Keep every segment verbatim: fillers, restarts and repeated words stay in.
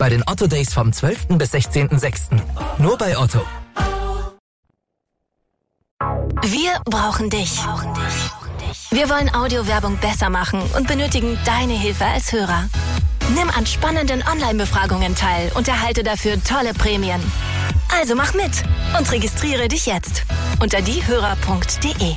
bei den Otto Days vom zwölften bis sechzehnten sechsten Nur bei Otto. Wir brauchen dich. Wir wollen Audiowerbung besser machen und benötigen deine Hilfe als Hörer. Nimm an spannenden Online-Befragungen teil und erhalte dafür tolle Prämien. Also mach mit und registriere dich jetzt unter diehörer punkt de.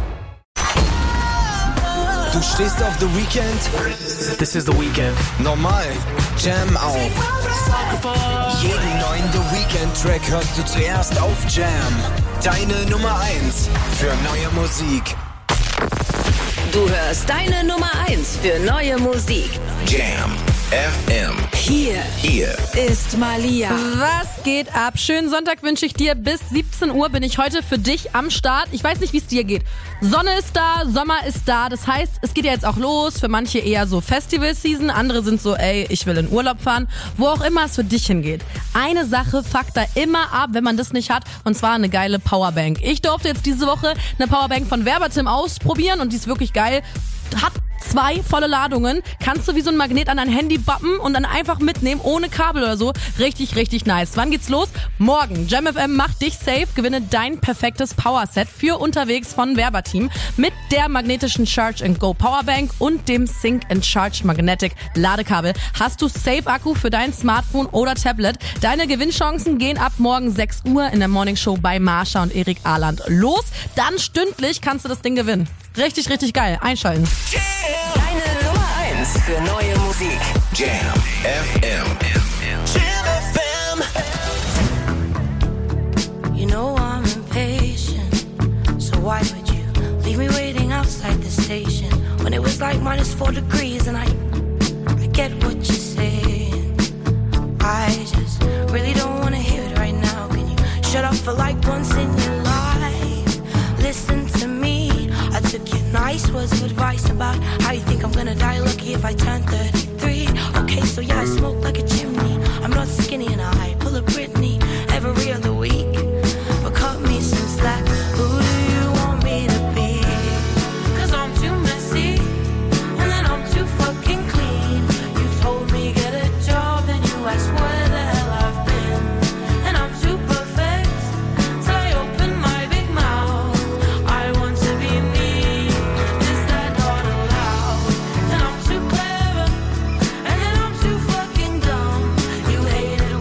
Du stehst auf The Weeknd? This is The Weeknd. Normal. Jam auf. Jeden neuen The Weeknd-Track hörst du zuerst auf Jam. Deine Nummer eins für neue Musik. Du hörst deine Nummer eins für neue Musik. Jam F M. Hier, Hier ist Malia. Was geht ab? Schönen Sonntag wünsche ich dir. Bis siebzehn Uhr bin ich heute für dich am Start. Ich weiß nicht, wie es dir geht. Sonne ist da, Sommer ist da. Das heißt, es geht ja jetzt auch los. Für manche eher so Festival-Season. Andere sind so, ey, ich will in Urlaub fahren. Wo auch immer es für dich hingeht. Eine Sache fuckt da immer ab, wenn man das nicht hat. Und zwar eine geile Powerbank. Ich durfte jetzt diese Woche eine Powerbank von Verbatim ausprobieren. Und die ist wirklich geil. Hat zwei volle Ladungen, kannst du wie so ein Magnet an dein Handy bappen und dann einfach mitnehmen, ohne Kabel oder so. Richtig, richtig nice. Wann geht's los? Morgen. Jam F M macht dich safe, gewinne dein perfektes Powerset für unterwegs von Verbatim mit der magnetischen Charge and Go Powerbank und dem Sync and Charge Magnetic Ladekabel. Hast du Safe Akku für dein Smartphone oder Tablet? Deine Gewinnchancen gehen ab morgen sechs Uhr in der Morning Show bei Marsha und Erik Ahland los. Dann stündlich kannst du das Ding gewinnen. Richtig, richtig geil. Einschalten. Deine Nummer eins für neue Musik. Jam F M. Jam F M. You know I'm impatient, so why would you leave me waiting outside the station when it was like minus four degrees and I, I get what you're saying. I just really don't want to hear it right now. Can you shut up for like once in your life? Listen to me. I took your nice words of advice about how you think I'm gonna die lucky if I turn thirty-three. Okay, so yeah, I smoke like a chimney. I'm not skinny and I pull a Britney every other week. But cut me some slack. Who do you want me to be? Cause I'm too messy and then I'm too fucking clean. You told me get a job and you asked where the hell I've been. And I'm too perfect till I open my big mouth. I want to be me. And I'm too clever, and then I'm too fucking dumb. You hated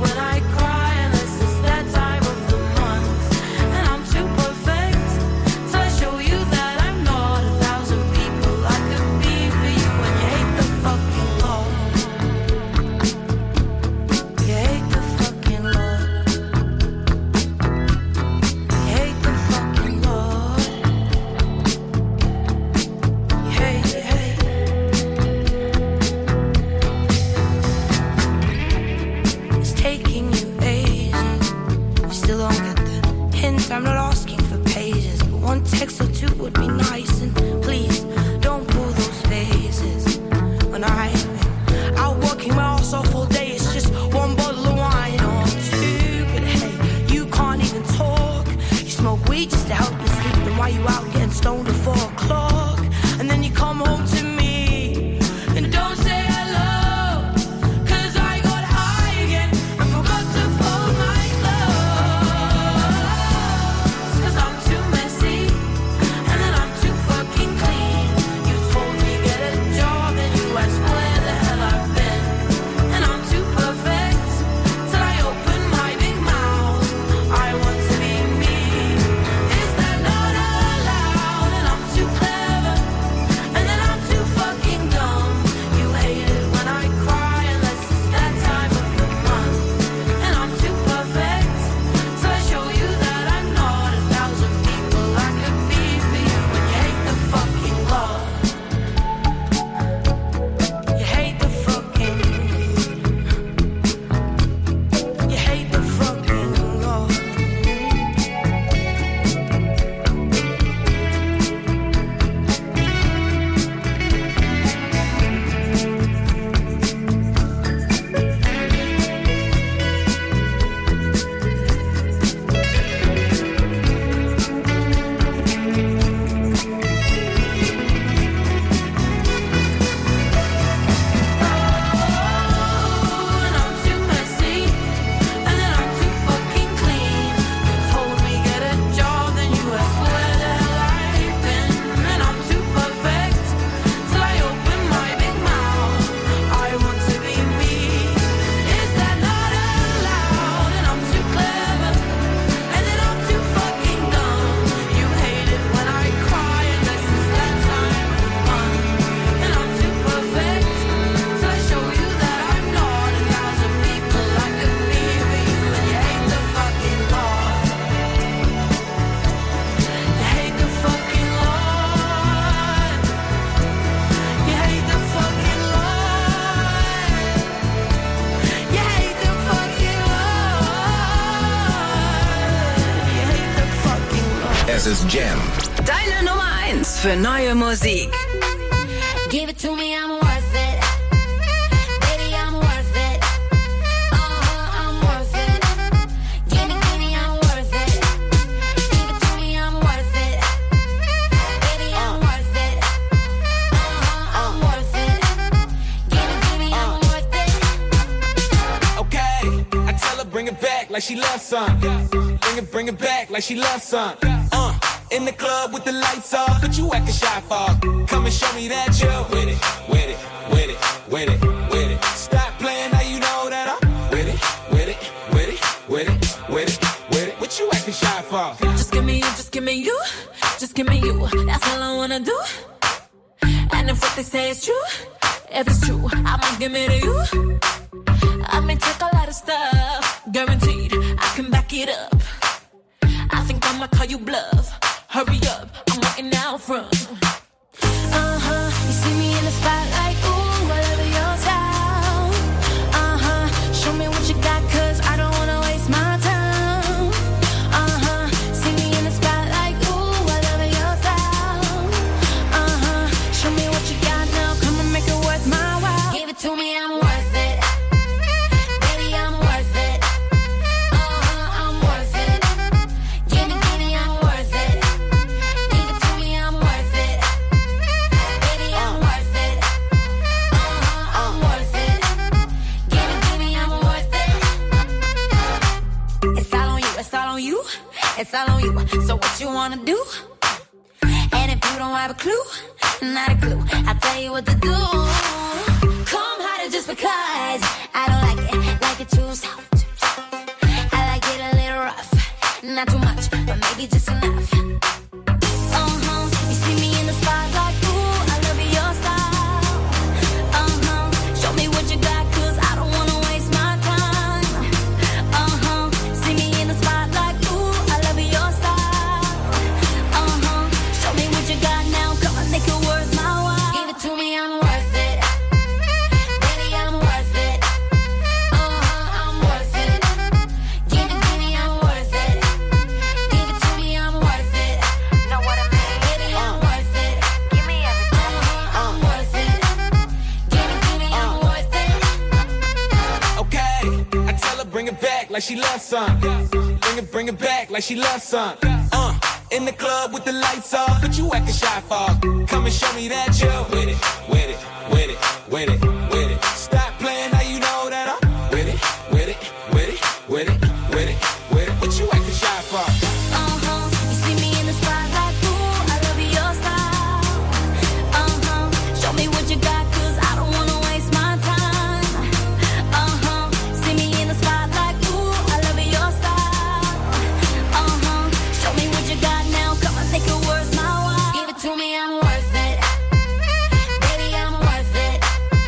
Das ist Jam. Deine Nummer eins für neue Musik. Give it to me, I'm worth it. Baby, I'm worth it. Uh-huh, I'm worth it. Give me, give me, I'm worth it. Give it to me, I'm worth it. Baby, I'm worth it. Uh-huh, I'm worth it. Give me, give me, I'm worth it. Okay, I tell her bring it back like she loves some. Bring it, bring it back like she loves some. Uh. In the club with the lights off, but you acting shy for. Come and show me that you're with it, with it, with it, with it, with it. Stop playing, now you know that I'm with it, with it, with it, with it, with it, with it. What you acting shy for? Just give me you, just give me you, just give me you. That's all I wanna do. And if what they say is true, if it's true, I'ma give it to you. I may take a lot of stuff, guaranteed I can back it up. I think I'ma call you bluff. Hurry up, I'm waiting out front. Uh-huh, you see me in the spotlight, ooh, I love your style. Uh-huh, show me what you got, cause I don't wanna waste my time. Uh-huh, see me in the spotlight, ooh, I love your style. Uh-huh, show me what you got now, come and make it worth my while. Give it to me, I'm worth it. Baby, I'm worth it. Uh-huh, I'm worth it. Give me, give me, I'm worth it. It's all on you, so what you wanna do? And if you don't have a clue, not a clue, I'll tell you what to do. Come harder just because I don't like it, like it too soft. I like it a little rough, not too much, but maybe just enough. Uh-huh, you see me in the spotlight, ooh, I love your style. Uh-huh, show me what you got, cause I don't wanna waste my time. Uh-huh, see me in the spotlight, ooh, I love your style. Uh-huh, show me what you got now, come on, make it worth my while. Give it to me, I'm worth it. Baby, I'm worth it. Uh-huh, I'm worth it. Give it to me, I'm worth it. Give it to me, I'm worth it. Know what I mean? Baby, I'm worth it. Give me everything. Uh-huh, I'm worth it. Give it to me, I'm worth it. Okay, I tell her bring it back like she loves some. Bring it, bring it back like she loves some. Uh, in the club with the lights off, but you acting shy for. Come and show me that you're with it, with it, with it, with it, with it. Stop playing, now you know that I'm with it, with it, with it, with it, with it, with it. What you acting shy for? Uh-huh, you see me in the spotlight, ooh, I love your style. Uh-huh, show me what you got, cause I don't wanna waste my time. Uh-huh, see me in the spotlight, ooh, I love your style. Uh-huh, show me what you got now, come on, make it worth my while. Give it to me, I'm worth it. Baby, I'm worth it.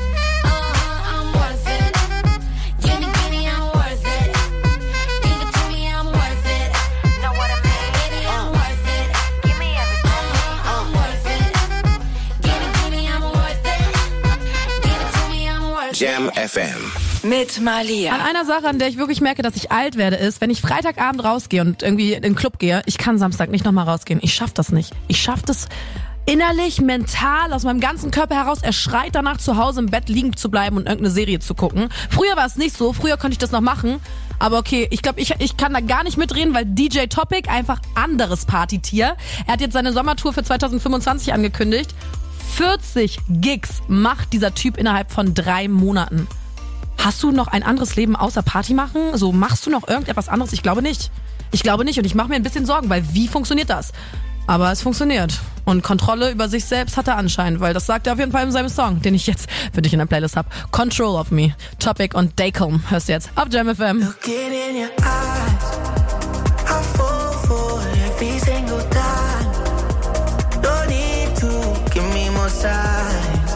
Uh-huh, I'm worth it. Give me, give me, I'm worth it. Give it to me, I'm worth it. Know what I mean? Baby, I'm worth it. Give me everything. Uh-huh, I'm worth it. Give it to me, I'm worth it. Give it to me, I'm worth it. Jam F M. Mit An Malia. einer Sache, an der ich wirklich merke, dass ich alt werde, ist, wenn ich Freitagabend rausgehe und irgendwie in den Club gehe, ich kann Samstag nicht nochmal rausgehen. Ich schaff das nicht. Ich schaff das innerlich, mental, aus meinem ganzen Körper heraus. Er schreit danach, zu Hause im Bett liegen zu bleiben und irgendeine Serie zu gucken. Früher war es nicht so. Früher konnte ich das noch machen. Aber okay, ich glaube, ich, ich kann da gar nicht mitreden, weil D J Topic einfach anderes Partytier. Er hat jetzt seine Sommertour für zwanzig fünfundzwanzig angekündigt. vierzig Gigs macht dieser Typ innerhalb von drei Monaten. Hast du noch ein anderes Leben außer Party machen? So, machst du noch irgendetwas anderes? Ich glaube nicht. Ich glaube nicht und ich mache mir ein bisschen Sorgen, weil wie funktioniert das? Aber es funktioniert. Und Kontrolle über sich selbst hat er anscheinend, weil das sagt er auf jeden Fall in seinem Song, den ich jetzt für dich in der Playlist habe. Control of Me. Topic und Daycom hörst du jetzt auf Jam F M. Looking in your eyes, I fall for every single time. Don't need to give me more signs.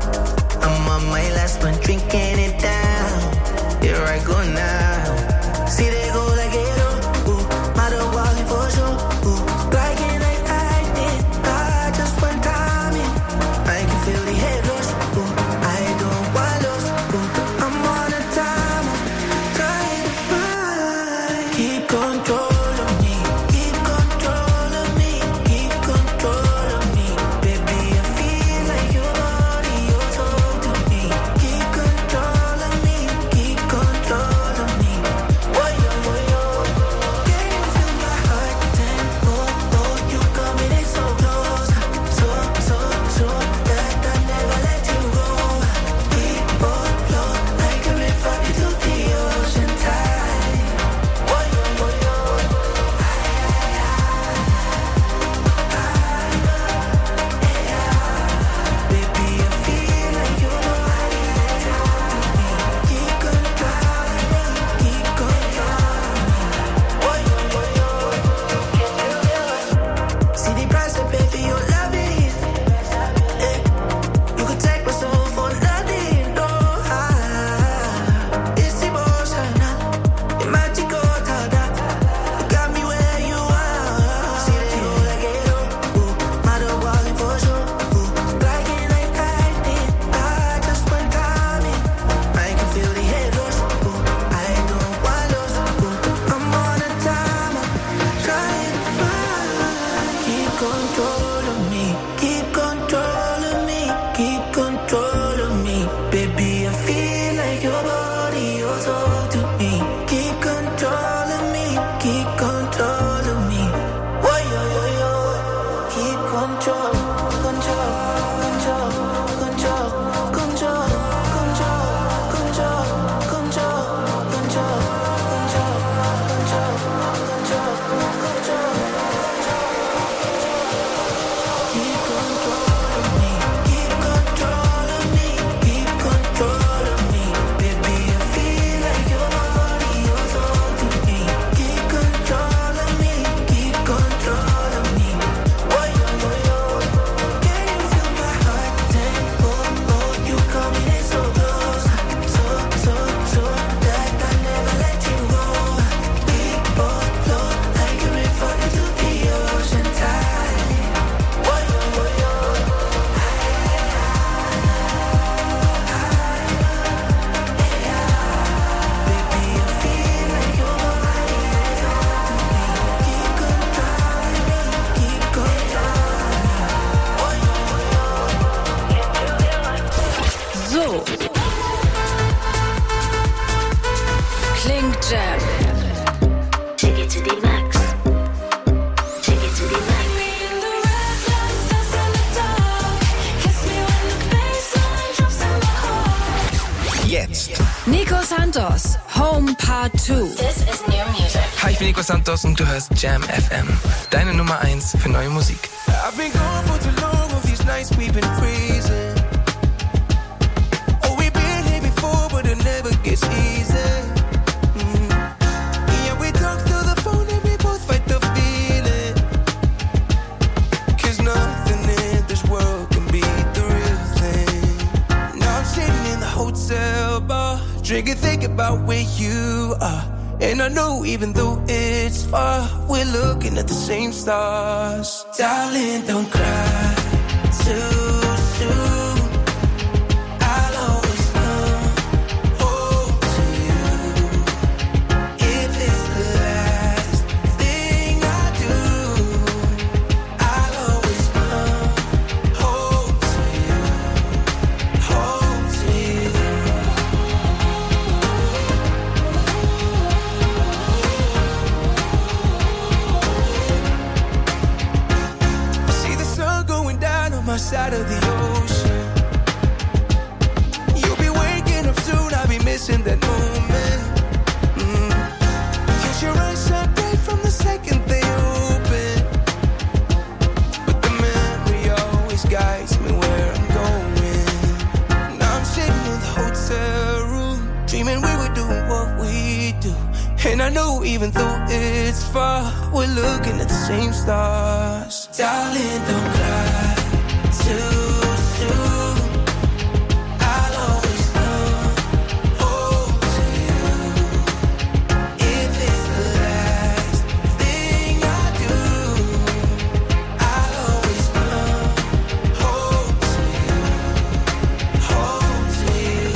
I'm on my last one, drinking it down. Here I go now. See they go like it, oh, ooh, matter walking for sure, ooh, like it like I did. I just went time in. I can feel the head rush, ooh, I don't want lost, ooh, I'm on a timer, trying to find. Keep control of me, keep control of me. klingt Jam. Take it to the max. Take it to the max. Jetzt. Nico Santos, Home Part zwei. This is new music. Hi, ich bin Nico Santos und du hörst Jam F M. Deine Nummer eins für neue Musik. I've been gone for too long, all these nights we've been freezing. Oh, we've been here before, but it never gets easy. Mm. Yeah, we talk through the phone and we both fight the feeling. Cause nothing in this world can beat the real thing. Now I'm sitting in the hotel bar, drinking, thinking about where you are. And I know even though it's far, we're looking at the same stars. Darling, don't cry too soon. I'll always come home to you. If it's the last thing I do, I'll always come home to you, home to you. My side of the ocean. You'll be waking up soon, I'll be missing that moment. Mm. Cause your eyes shine bright from the second they open. But the memory always guides me where I'm going. Now I'm sitting in the hotel room, dreaming we were doing what we do. And I know even though it's far, we're looking at the same stars. Darling, don't cry too soon. I'll always come home to you. If it's the last thing I do, I'll always come home to you, home to you.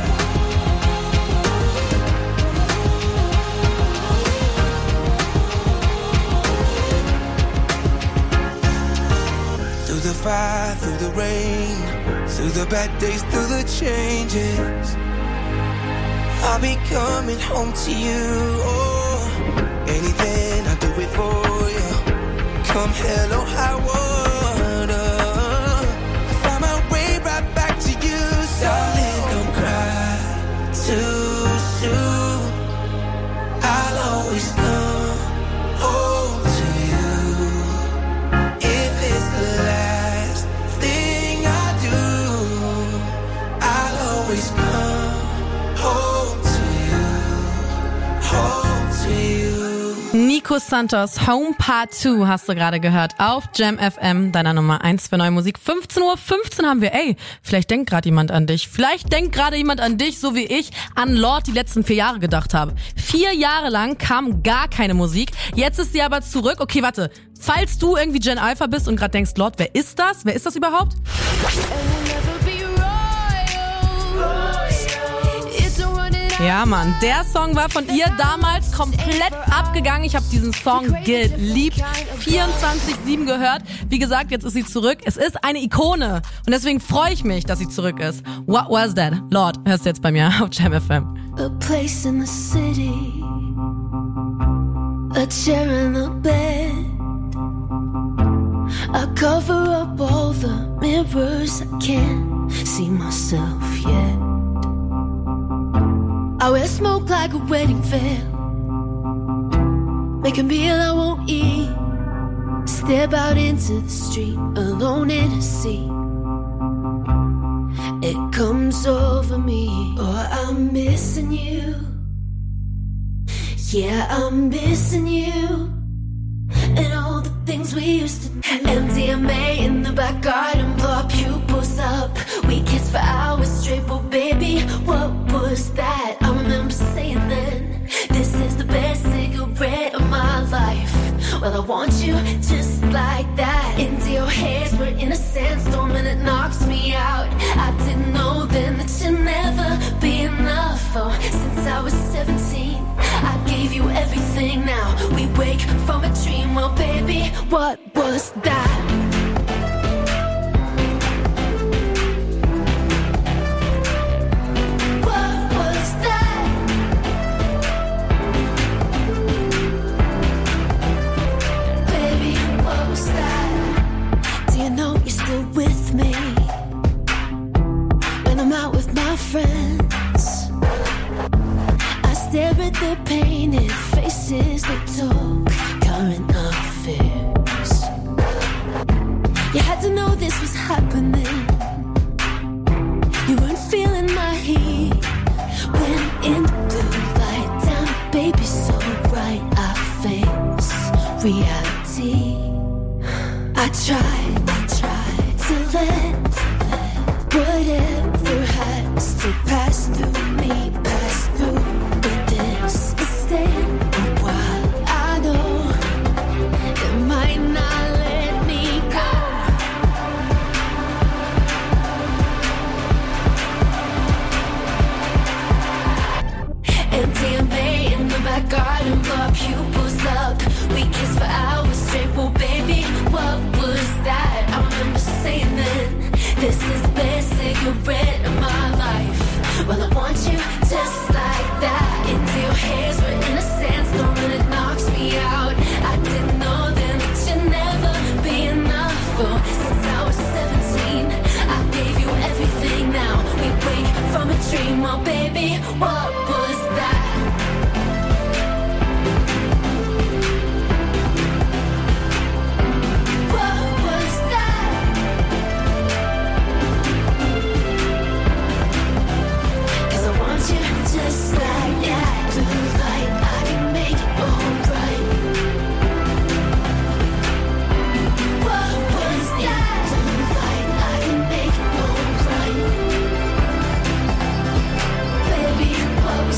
Through the fire, through the rain, through the bad days, through the changes, I'll be coming home to you. Oh, anything I'll do it for you. Come hell or high water, find my way right back to you. Darling, don't cry too soon. I'll always come home to you. If it's the last thing I do, I'll always come home to you, home to you. Nico Santos, Home Part zwei hast du gerade gehört auf Jam F M, deiner Nummer eins für neue Musik. fünfzehn Uhr fünfzehn haben wir, ey, vielleicht denkt gerade jemand an dich. Vielleicht denkt gerade jemand an dich, so wie ich an Lorde die letzten vier Jahre gedacht habe. Vier Jahre lang kam gar keine Musik, jetzt ist sie aber zurück. Okay, warte, falls du irgendwie Gen Alpha bist und gerade denkst, Lorde, wer ist das? Wer ist das überhaupt? Ja, Mann, der Song war von ihr damals komplett abgegangen. Ich habe diesen Song geliebt, vierundzwanzig sieben gehört. Wie gesagt, jetzt ist sie zurück. Es ist eine Ikone und deswegen freue ich mich, dass sie zurück ist. What was that? Lorde, hörst du jetzt bei mir auf Jam F M. A place in the city, a chair and a bed. I cover up all the mirrors, I can't see myself yet. I wear smoke like a wedding veil, make a meal I won't eat, step out into the street, alone in a sea. It comes over me, oh, I'm missing you. Yeah, I'm missing you. And all the things we used to do. M D M A in the back garden, blow our pupils up. We kissed for hours straight, but baby, what was that? I remember saying then, this is the best cigarette of my life. Well, I want you just like that. Into your haze, we're in a sandstorm and it knocks me out. I didn't know then that you'd never be enough. Oh, since I was seventeen, I gave you everything. Now we wake from a dream. Well, baby, what was that? What was that? stare at the painted faces that talk current affairs. You had to know this was happening. You weren't feeling my heat when in the blue light down, baby, so bright I face reality. I tried, I tried to let whatever has to pass through me, pass through. But this is staying a while. I know it might not let me go. M D M A in the back garden, blow our pupils up. We kissed for hours straight, well baby, what was that? I remember saying then, this is the best cigarette of my life. Well, I want you just like that. Into your hairs where innocence, the minute knocks me out. I didn't know then that you'd never be enough. Oh, since I was seventeen, I gave you everything. Now we wake from a dream, oh baby, what was that? Just like that, blue light, I can make it alright. What was that? Blue light, I can make it alright. Baby, what was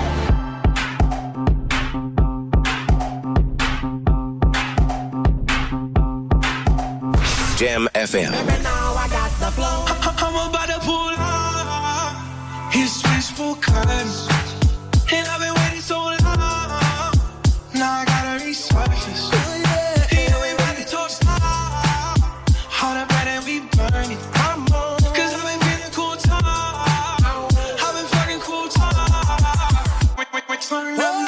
that? Jam F M. Baby, now I got the flow. I'm about to pull up. His wishful curtains, and I've been waiting so long. Now I gotta resurface. Oh, yeah. He know we about to talk stop. All the bread and we burn it. I'm on. Cause I've been feeling cool time. I've been fucking cool time. Wait, wait, wait, turn up.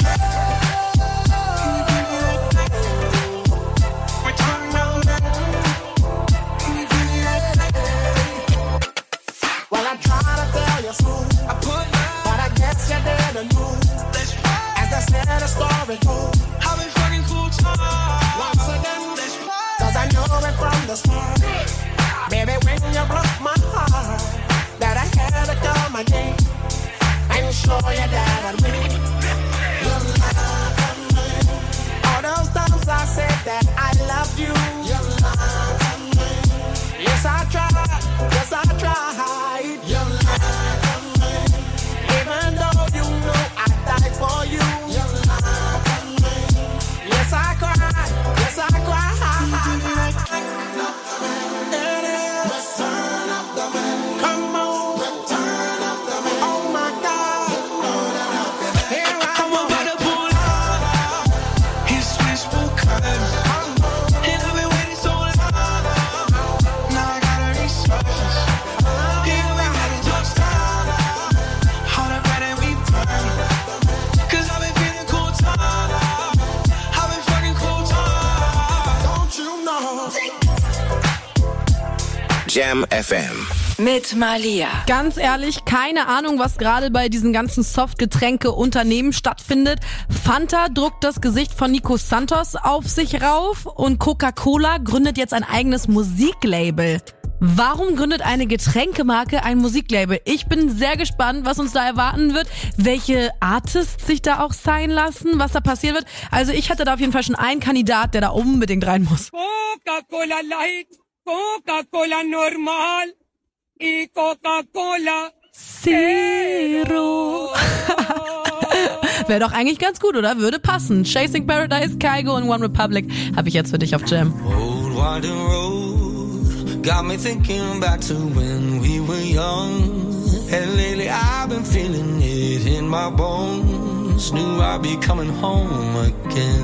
Well, I'm trying to tell you smooth. I put but I guess you didn't move. As the center story goes, I've been fucking cool time. Once again, cause I know it from the start. Baby, when you broke my heart, that I had to come again and show you that I mean. You love me. All those times I said that I loved you. You love me. Yes, I tried. Yes, I tried. You love me. Even though you know I died for you. You love me. Yes, I cried. Yes, I cried. Return of the man. Come on. Return of the man. Oh my God. Here I am. I'm about to pull up. His wishful curtains. And I've been waiting so long. Now I gotta resurface. Here we had it just time. All the bread and we burn it. Cause I've been feeling cool time. I've been fucking cool time. Don't you know? Jam F M. Mit Malia. Ganz ehrlich, keine Ahnung, was gerade bei diesen ganzen Softgetränke-Unternehmen stattfindet. Fanta druckt das Gesicht von Nico Santos auf sich rauf und Coca-Cola gründet jetzt ein eigenes Musiklabel. Warum gründet eine Getränkemarke ein Musiklabel? Ich bin sehr gespannt, was uns da erwarten wird, welche Artists sich da auch sein lassen, was da passieren wird. Also ich hatte da auf jeden Fall schon einen Kandidat, der da unbedingt rein muss. Coca-Cola Light, Coca-Cola Normal y Coca-Cola Zero. Wäre doch eigentlich ganz gut, oder? Würde passen. Chasing Paradise, Kygo und One Republic habe ich jetzt für dich auf Jam. Old winding road got me thinking back to when we were young. And lately I've been feeling it in my bones. Knew I'd be coming home again.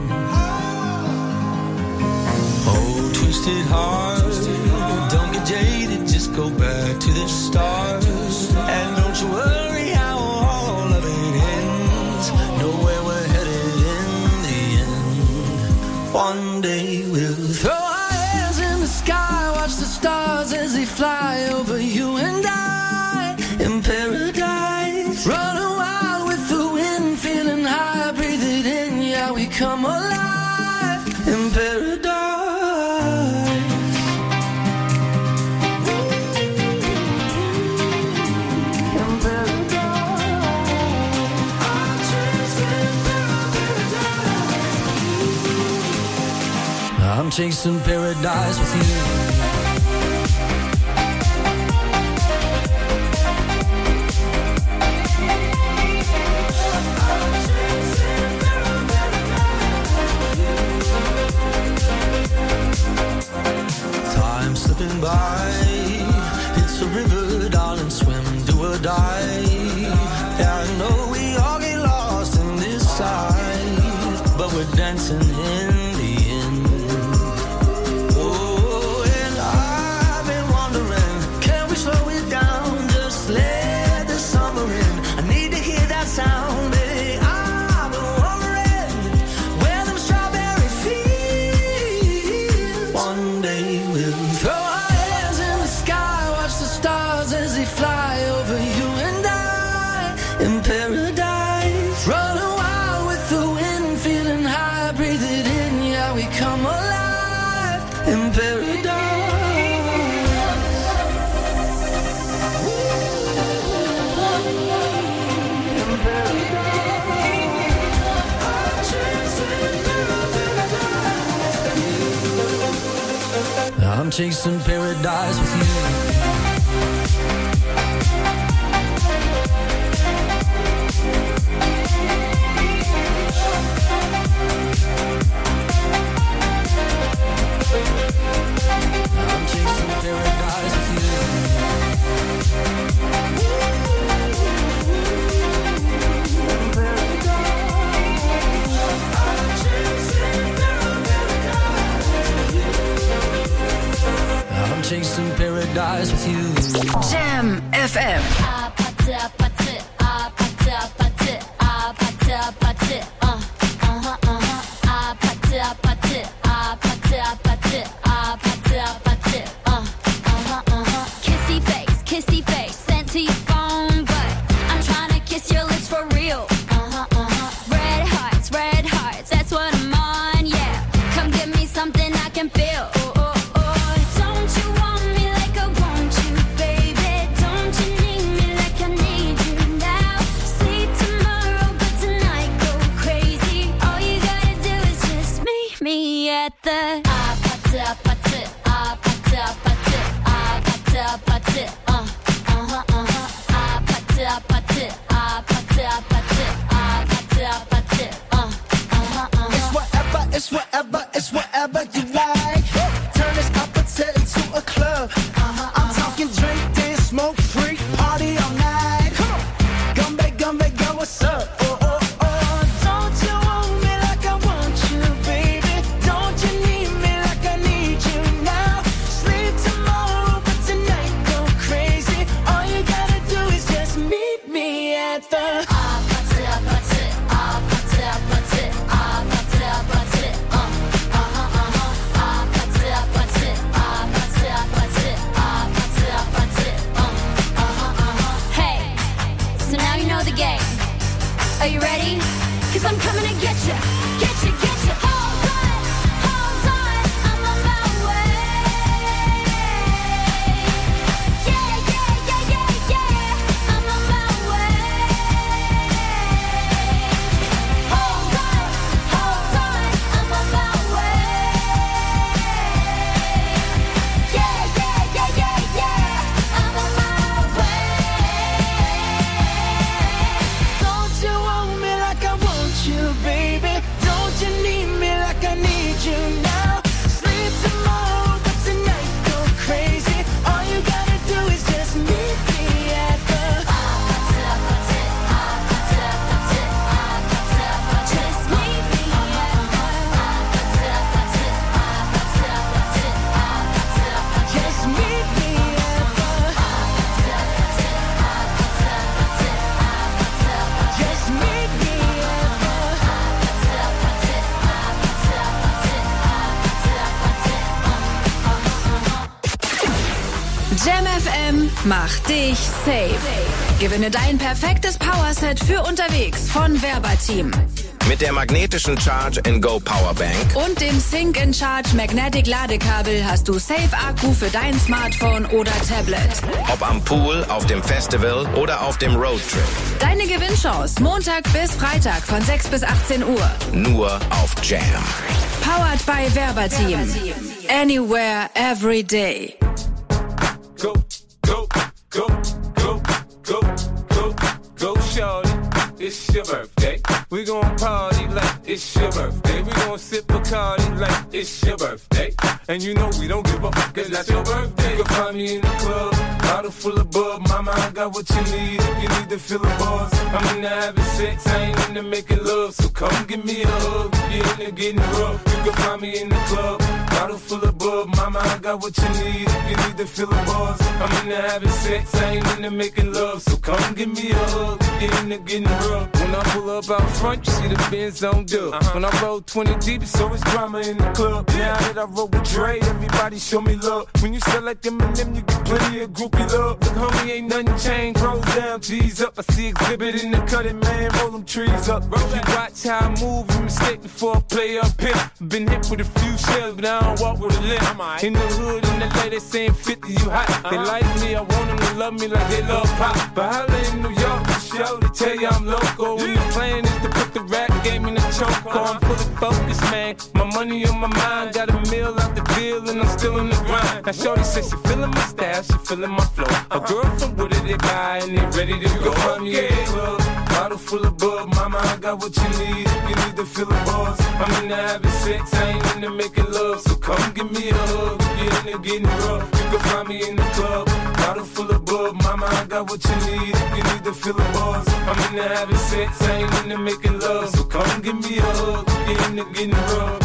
Oh, twisted heart, don't get jaded, just go back to the start. And don't you worry how all of it ends. Know where we're headed in the end. One day we'll throw our hands in the sky, watch the stars as they fly over you and I. In paradise, run wild with the wind, come alive in paradise. I'm chasing paradise with you. Time slipping by, it's a river, darling, swim, do or die. Yeah, I know we all get lost in this side, but we're dancing in the end. Oh, and I've been wondering, can we slow it down, just let the summer in? I need to hear that sound, baby. I've been wondering where them strawberry fields. One day we'll throw our hands in the sky, watch the stars as they fly over you and I in paradise. Running wild with the wind, feeling high, breathe it in, yeah, we come alive in paradise. I'm chasing paradise with you. I'm chasing paradise with you. I'm chasing paradise with you. Jam F M. Kissy face, kissy face, sent to your phone, but I'm trying to kiss your lips for real. Red hearts, red hearts, that's what I'm on, yeah. Come give me something I can feel. Don't you want me like I want you, baby? Don't you need me like I need you now? Sleep tomorrow, but tonight go crazy. All you gotta do is just meet me at the It's whatever, it's whatever, it's whatever you like. Turn this opposite into a club. I'm talking drink, dance, smoke, freak, party all night. Come on, Gumbe, Gumbe, girl, what's up? Oh, oh, oh. Don't you want me like I want you, baby? Don't you need me like I need you now? Sleep tomorrow, but tonight go crazy. All you gotta do is just meet me at the Are you ready? Cause I'm coming to get you, get you, get you. Hold on, hold on, I'm on my way. Yeah, yeah, yeah, yeah, yeah, I'm on my way. Hold on, hold on, I'm on my way. Yeah, yeah, yeah, yeah, yeah, I'm on my way. Don't you want me like I want you, baby? Don't you need me like I need you now? Sleep tomorrow, but tonight go crazy. All you gotta do is just meet me at the Just meet me at the Just meet me at the Just meet me Jam F M macht dich safe. Gewinne dein perfektes Powerset für unterwegs von Verbateam. Mit der magnetischen Charge-and-Go Powerbank und dem Sync-in-Charge Magnetic Ladekabel hast du Safe-Akku für dein Smartphone oder Tablet. Ob am Pool, auf dem Festival oder auf dem Roadtrip. Deine Gewinnchance Montag bis Freitag von sechs bis achtzehn Uhr. Nur auf Jam. Powered by Verbateam. Anywhere, every day. Go, go, go, go, go, go, go, shorty. It's your birthday. We gon' party like it's your birthday. We gon' sip Bacardi like it's your birthday. And you know we don't give a fuck, cause that's your birthday. You can find me in the club, bottle full of bub. Mama, I got what you need if you need to feel the buzz. I'm into having sex, I ain't into making love. So come give me a hug, you into getting rough. You can find me in the club, bottle full of bub. Mama, I got what you need if you need to feel the buzz. I'm into having sex, I ain't into making love. So come give me a hug, you into getting rough. When I pull up out front, you see the Benz on dub. Uh-huh. When I roll twenty deep, it's always drama in the club. Now that I roll with Dre, everybody show me love. When you sell like Eminem, you get plenty of groupie love. Look, homie, ain't nothing changed. Rolls down, G's up. I see exhibit in the cutting, man. Roll them trees up. Roll you watch how I move, you mistake before I play up here. Been hit with a few shells, but I don't walk with a limp. In the hood, in L A, they saying fifty, you hot. Uh-huh. They like me, I want them to love me like they love pop. But holla in New York, for show, they tell you I'm local. When the plan is to put the rap game in the choke. I'm fully focused, man. My money on my mind. Got a meal out the deal and I'm still in the grind. Now shorty says she feeling my style, she feeling my flow. A girl from Wooded, they buy and they ready to go. Find me in the club, bottle full of bub. Mama, I got what you need if you need to feel the buzz. I'm into having sex, I ain't into making love. So come give me a hug, if you're into getting rough. You can find me in the club, bottle full of bub. Mama, I got what you need if you need to feel the buzz. I'm into having sex, I ain't into making love. So come give me a hug, if you're into getting rough.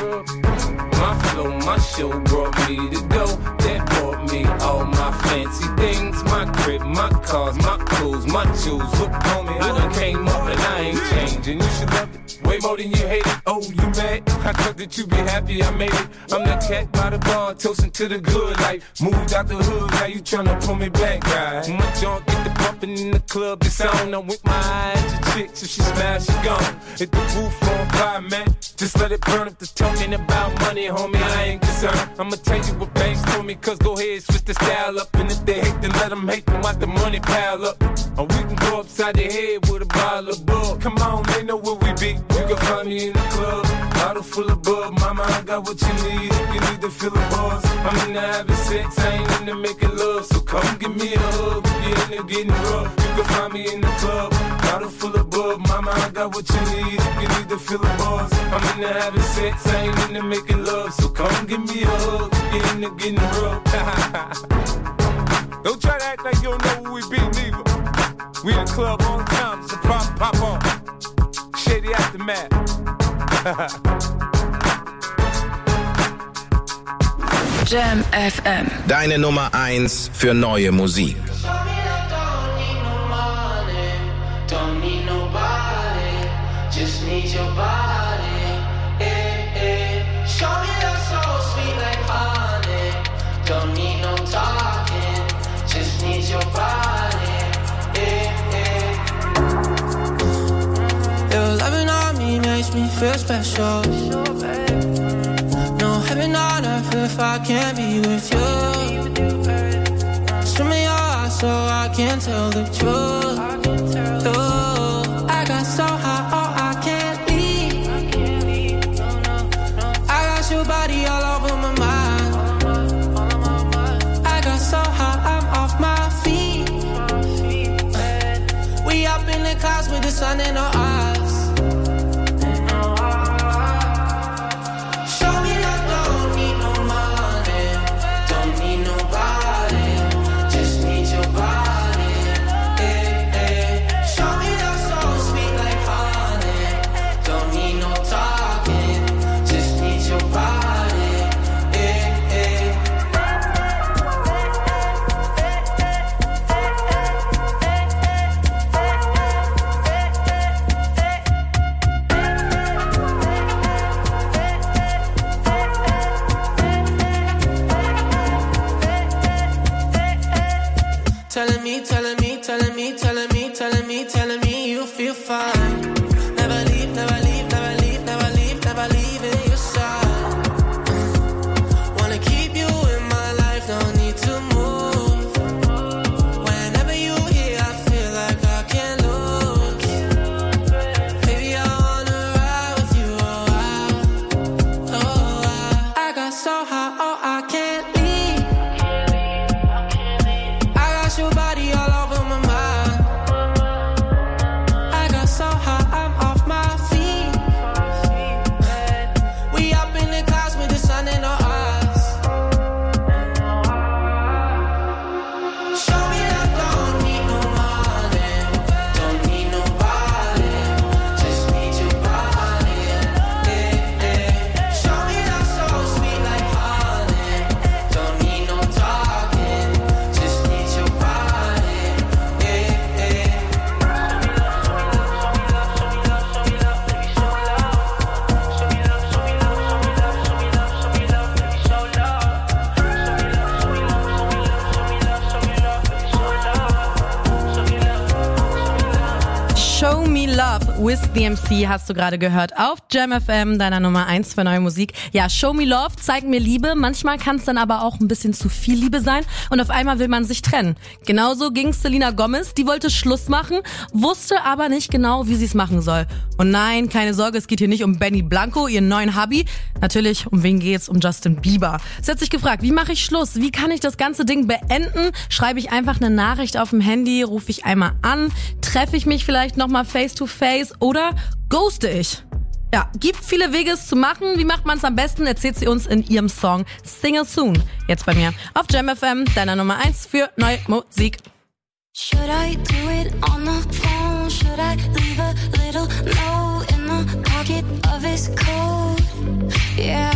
My flow, my show brought me to go. That brought me all my fancy things. My crib, my cars, my clothes, my jewels. Look, homie, I done came up and I ain't changing. You should love it way more than you hate it. Oh, you mad? I thought that you be happy I made it. I'm that cat by the bar, toasting to the good life. Moved out the hood, now you tryna pull me back, right? My junk get the bumping in the club, it's on. I'm with my eyes to chicks, if she smash, she gone. Hit the roof on fire, man. Just let it burn if the talking about money, homie, I ain't concerned. I'ma tell you what banks told me, cause go ahead, switch the style up. And if they hate, then let them hate them, watch the money pile up. Or we can go upside their head with a bottle of bug. Come on, they know where we be. You can find me in the club, bottle full of bub. Mama, I got what you need if you need to feel the buzz. I'm into having sex, I ain't into making love. So come give me a hug, if you're into getting rough. You can find me in the club, bottle full of bub. Mama, I got what you need if you need to feel the buzz. I'm into having sex, I ain't into making love. So come give me a hug, if you're into getting rough. Don't try to act like you don't know who we be, neither. We in the club on time, so pop, pop on. Shady Aftermath. Jam F M. Deine Nummer eins für neue Musik. Don't need nobody, just need your body. Eh, eh. Show me that soul sweet like honey. Don't need no talking, just need your body. Eh, eh. Your loving on me makes me feel special. No heaven on earth if I can't be with you. Swim in your eyes so I can tell the truth. Ooh, I got so high, oh, I can't leave. I got your body all over my mind. I got so high, I'm off my feet. We up in the clouds with the sun in our eyes. Show me that don't need no money, don't need nobody, just need your body. With the M C hast du gerade gehört auf Jam F M, deiner Nummer eins für neue Musik. Ja, Show Me Love, zeig mir Liebe. Manchmal kann es dann aber auch ein bisschen zu viel Liebe sein und auf einmal will man sich trennen. Genauso ging es Selena Gomez, die wollte Schluss machen, wusste aber nicht genau, wie sie es machen soll. Und nein, keine Sorge, es geht hier nicht um Benny Blanco, ihren neuen Hubby. Natürlich, um wen geht's? Um Justin Bieber. Sie hat sich gefragt, wie mache ich Schluss? Wie kann ich das ganze Ding beenden? Schreibe ich einfach eine Nachricht auf dem Handy, rufe ich einmal an, treffe ich mich vielleicht nochmal face to face oder ghoste ich? Ja, gibt viele Wege es zu machen. Wie macht man es am besten? Erzählt sie uns in ihrem Song Single Soon. Jetzt bei mir auf Jam F M, deiner Nummer eins für neue Musik. Should I do it on the phone? Should I leave a little note in the pocket of his coat? Yeah,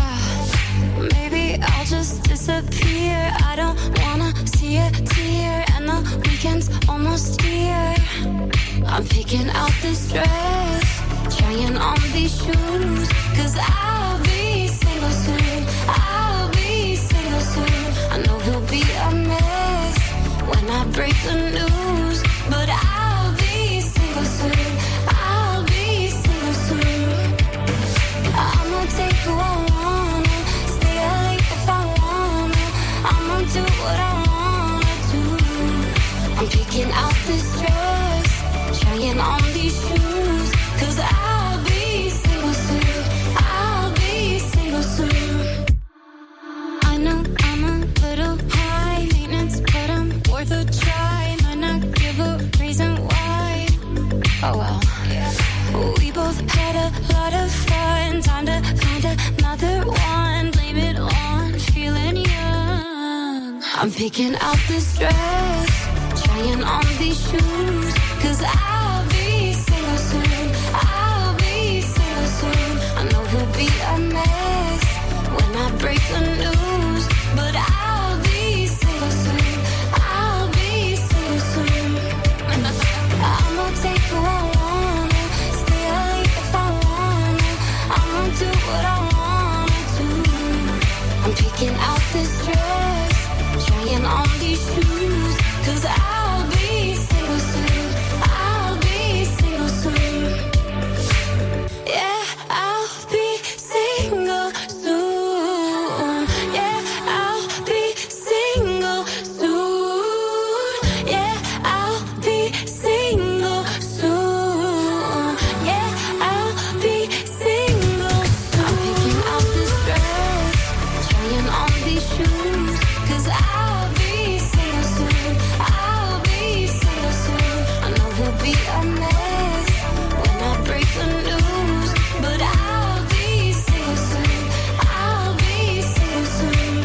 maybe I'll just disappear. I don't wanna see a tear, and the weekend's almost here. I'm picking out this dress, trying on these shoes, cause I'll be single soon. I'll be single soon. I know he'll be a mess when I break the news, but I'll be single soon. I'll be single soon. I'ma take who I wanna, stay up late if I wanna. I'ma do what I wanna do. I'm picking out this dress, trying on these shoes, cause I'll be single soon. I'll be single soon. I know I'm a little high maintenance, but I'm worth a try. Might not give a reason why. Oh well. We both had a lot of fun. Time to find another one. Blame it on feeling young. I'm picking out this dress, trying on these shoes, cause I'll be single soon. I'll be single soon. I know he'll be a mess when I break the news, but I'll be single soon. I'll be single soon. I'ma take who I wanna, stay up late if I wanna. I'ma do what I wanna do. I'm picking out this dress, trying on these shoes, cause I'll be single soon. I'll be single soon. Yeah, I'll be single soon. Yeah, I'll be single soon. Yeah, I'll be single soon. Yeah, I'll be single soon. I'm picking out this dress, trying on these shoes, cause I'll be single soon. I'll be single soon. I know he'll be a mess when I break the news, but I'll be single soon. I'll be single soon.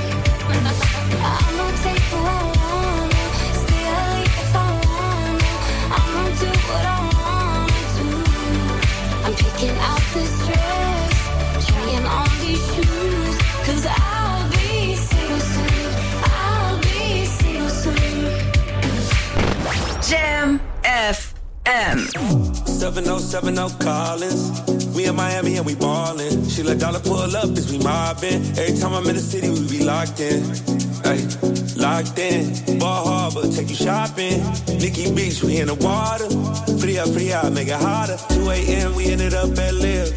I'ma take who I wanna, stay up late if I wanna. I'ma do what I wanna do. I'm picking out this dress, trying on these shoes, cause I'll be single soon. I'll be single soon. Jam F M. seven oh seven oh Collins. We in Miami and we ballin'. She let dollar pull up as we mobbin'. Every time I'm in the city, we be locked in. Ay, locked in. Ball Harbor, take you shopping. Nikki Beach, we in the water. Fria, fria, make it hotter. two a.m. we ended up at Live.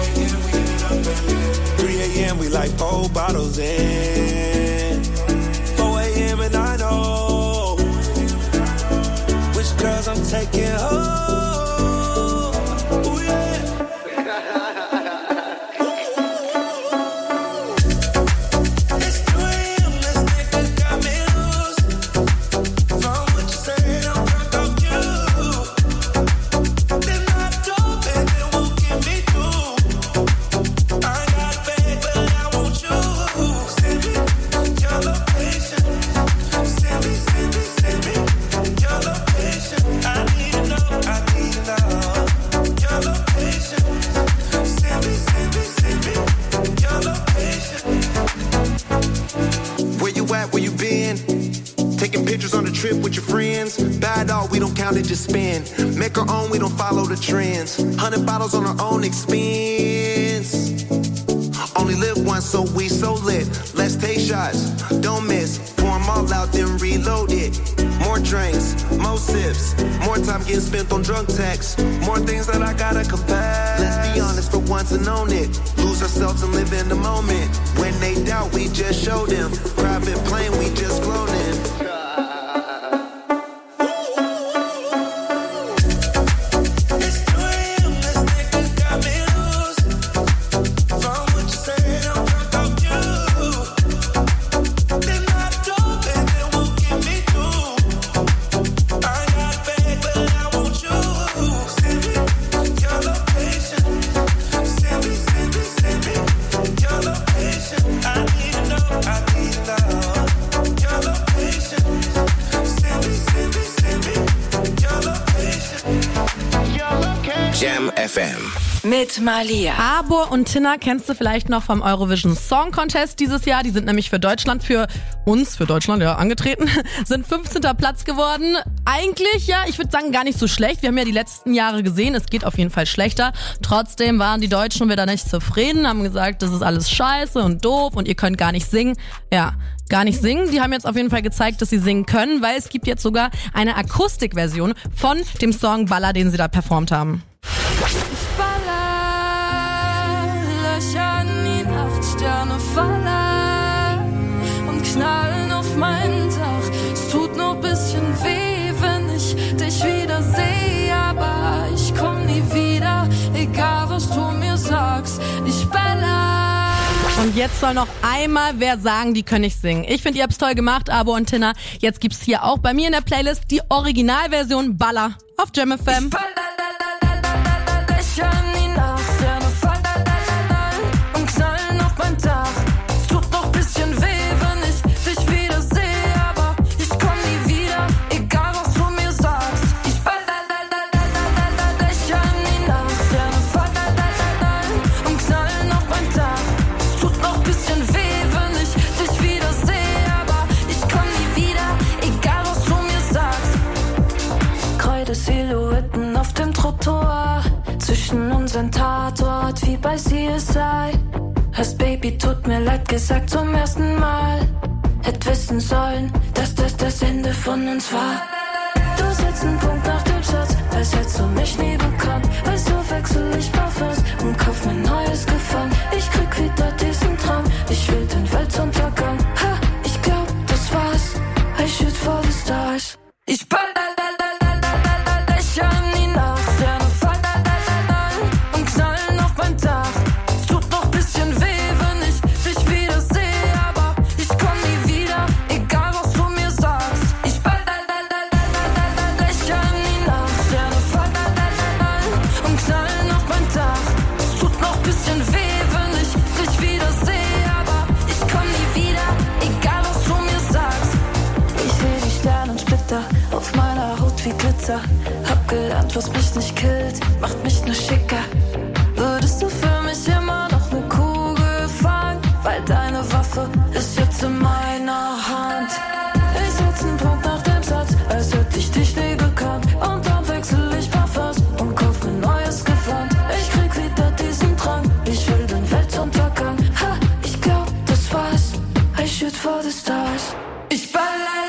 three a.m. we like four bottles in. four a.m. and I know which girls I'm taking home. With your friends, bad dog, we don't count it, just spend. Make our own, we don't follow the trends. Hundred bottles on our own expense. Only live once, so we so lit. Let's take shots, don't miss. Pour them all out, then reload it. More more drinks, more sips, more time getting spent on drunk texts, more things that I gotta confess. Let's be honest for once and own it. Lose ourselves and live in the moment. When they doubt, we just show them. Private plane, we just flown in. Jam F M. Mit Malia. Arbor und Tinna kennst du vielleicht noch vom Eurovision Song Contest dieses Jahr. Die sind nämlich für Deutschland, für uns, für Deutschland, ja, angetreten. Sind fünfzehnter Platz geworden. Eigentlich, ja, ich würde sagen, gar nicht so schlecht. Wir haben ja die letzten Jahre gesehen, es geht auf jeden Fall schlechter. Trotzdem waren die Deutschen wieder nicht zufrieden, haben gesagt, das ist alles scheiße und doof und ihr könnt gar nicht singen. Ja, gar nicht singen. Die haben jetzt auf jeden Fall gezeigt, dass sie singen können, weil es gibt jetzt sogar eine Akustikversion von dem Song Baller, den sie da performt haben. Sterne fallen und knallen auf mein Dach. Es tut nur ein bisschen weh, wenn ich dich wieder sehe, aber ich komm nie wieder, egal was du mir sagst. Ich bella. Und jetzt soll noch einmal wer sagen, die können nicht singen. Ich finde, ihr habt's toll gemacht, Arbor und Tinna. Jetzt gibt's hier auch bei mir in der Playlist die Originalversion Baller auf Jam F M. Silhouetten auf dem Trottoir, zwischen unseren Tatort wie bei C S I. Hast Baby, tut mir leid gesagt zum ersten Mal. Hätt wissen sollen, dass das das Ende von uns war. Du setzt einen Punkt nach dem Satz, als hättest du mich nie bekannt. Weißt du, wechsel ich Parfums und kauf mir neues Gefallen. Ich krieg wieder diesen Traum, ich will den Weltuntergang. Ha, ich glaub, das war's, I shoot for the stars. Ich ball. Auf meiner Haut wie Glitzer. Hab gelernt, was mich nicht killt, macht mich nur schicker. Würdest du für mich immer noch ne Kugel fangen? Weil deine Waffe ist jetzt in meiner Hand. Ich setz einen Punkt nach dem Satz, als hätte ich dich nie gekannt. Und dann wechsel ich Parfums und kauf mir neues Gewand. Ich krieg wieder diesen Drang, ich will den Weltuntergang. Ha, ich glaub, das war's, I shoot for the stars. Ich ball.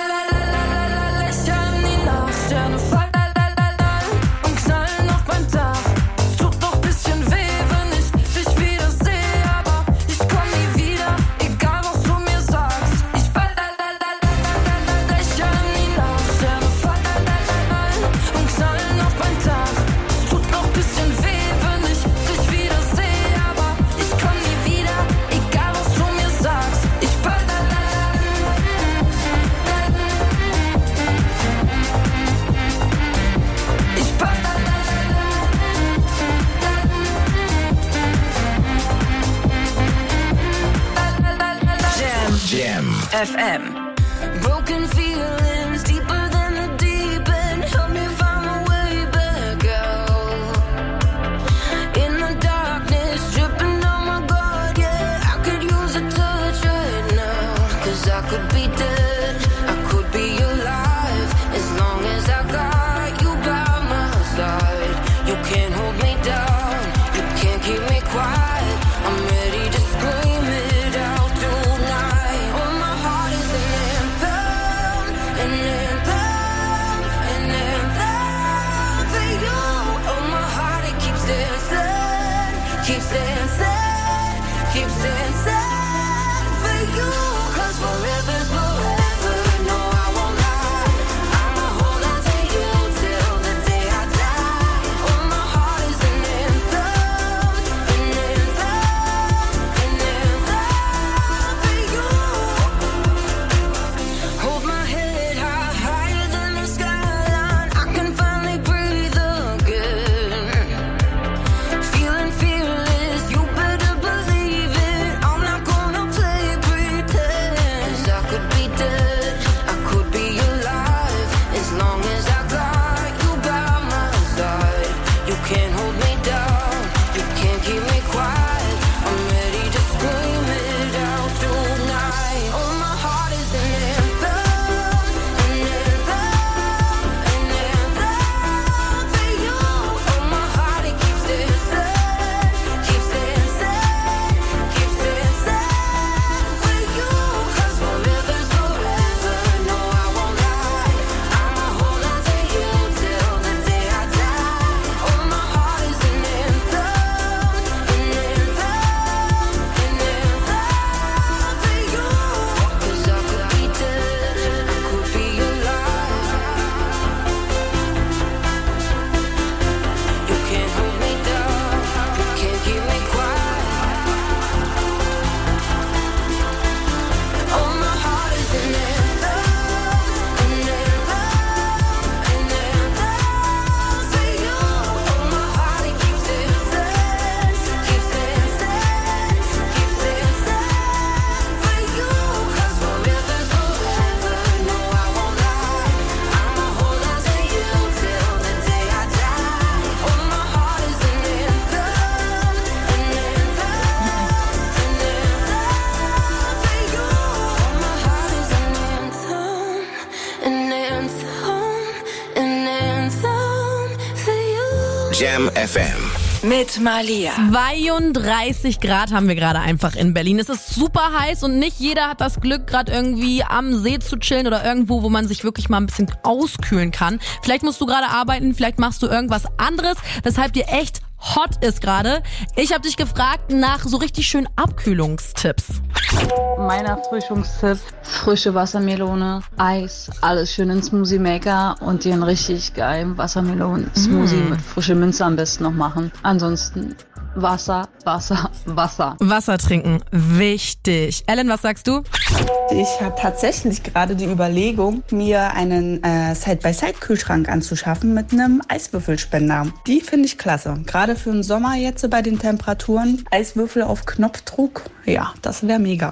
Sterne fallen und knallen auf mein Dach. Es tut noch ein bisschen weh, wenn ich dich wieder sehe, aber ich komm nie wieder, egal was du mir sagst. Ich ball, ich kann nie nach. Sterne fallen und knallen auf mein Dach. Es tut noch ein bisschen weh, wenn ich dich wieder sehe, aber ich komm nie wieder, egal was du mir sagst. Ich ball. Jam F M. Broken feelings deeper than the deep end. Help me find my way back out. In the darkness, dripping on my guard, yeah. I could use a touch right now. Cause I could be dead, I could be alive. As long as I got you by my side. You can't hold me down, you can't keep me quiet. I'm ready to scream it out tonight. Oh, my heart is an anthem. keep staying sad, keep staying sad for you, 'cause forever's forever. No, I won't lie, I'ma hold on to you till the day I die. Oh, my heart is an anthem, an anthem, an anthem for you. Hold my head high, higher than the skyline. I can finally breathe again. Feeling fearless, you better believe it. I'm not gonna play pretend. 'Cause I could be dead, I could be alive. As long as I got you by my side. You can't hold me down, you can't keep me quiet. I'm ready to scream it out tonight. Oh, my heart is an anthem, an anthem, an anthem for you. Oh, my heart, it keeps staying sad, keeps staying sad, keeps staying sad for you. 'Cause forever's forever. No, I won't lie, I'ma hold on to you till the day I die. Oh, my heart is an anthem, an anthem, an anthem for you. 'Cause I could be dead, I could be alive. You can't hold me down, you can't keep me quiet. Oh, my heart is an anthem, an anthem, an anthem for you. Oh, my heart, it keeps staying sad, keeps staying sad, keeps staying sad for you. 'Cause forever's forever. No, I won't lie, I'ma hold on to you till the day I die. Oh, my heart is an anthem, an anthem, an anthem for you. Oh, my heart is an anthem, an anthem, an anthem for you. Jam F M. Mit Malia. zweiunddreißig Grad haben wir gerade einfach in Berlin. Es ist super heiß und nicht jeder hat das Glück, gerade irgendwie am See zu chillen oder irgendwo, wo man sich wirklich mal ein bisschen auskühlen kann. Vielleicht musst du gerade arbeiten, vielleicht machst du irgendwas anderes, weshalb dir echt hot ist gerade. Ich habe dich gefragt nach so richtig schönen Abkühlungstipps. Mein Erfrischungstipp: frische Wassermelone, Eis, alles schön in Smoothie Maker und dir einen richtig geilen Wassermelonen-Smoothie Mm. mit frischer Minze am besten noch machen. Ansonsten Wasser, Wasser, Wasser. Wasser trinken, wichtig. Ellen, was sagst du? Ich habe tatsächlich gerade die Überlegung, mir einen äh, Side-by-Side-Kühlschrank anzuschaffen mit einem Eiswürfelspender. Die finde ich klasse. Gerade für den Sommer jetzt bei den Temperaturen. Eiswürfel auf Knopfdruck, ja, das wäre mega.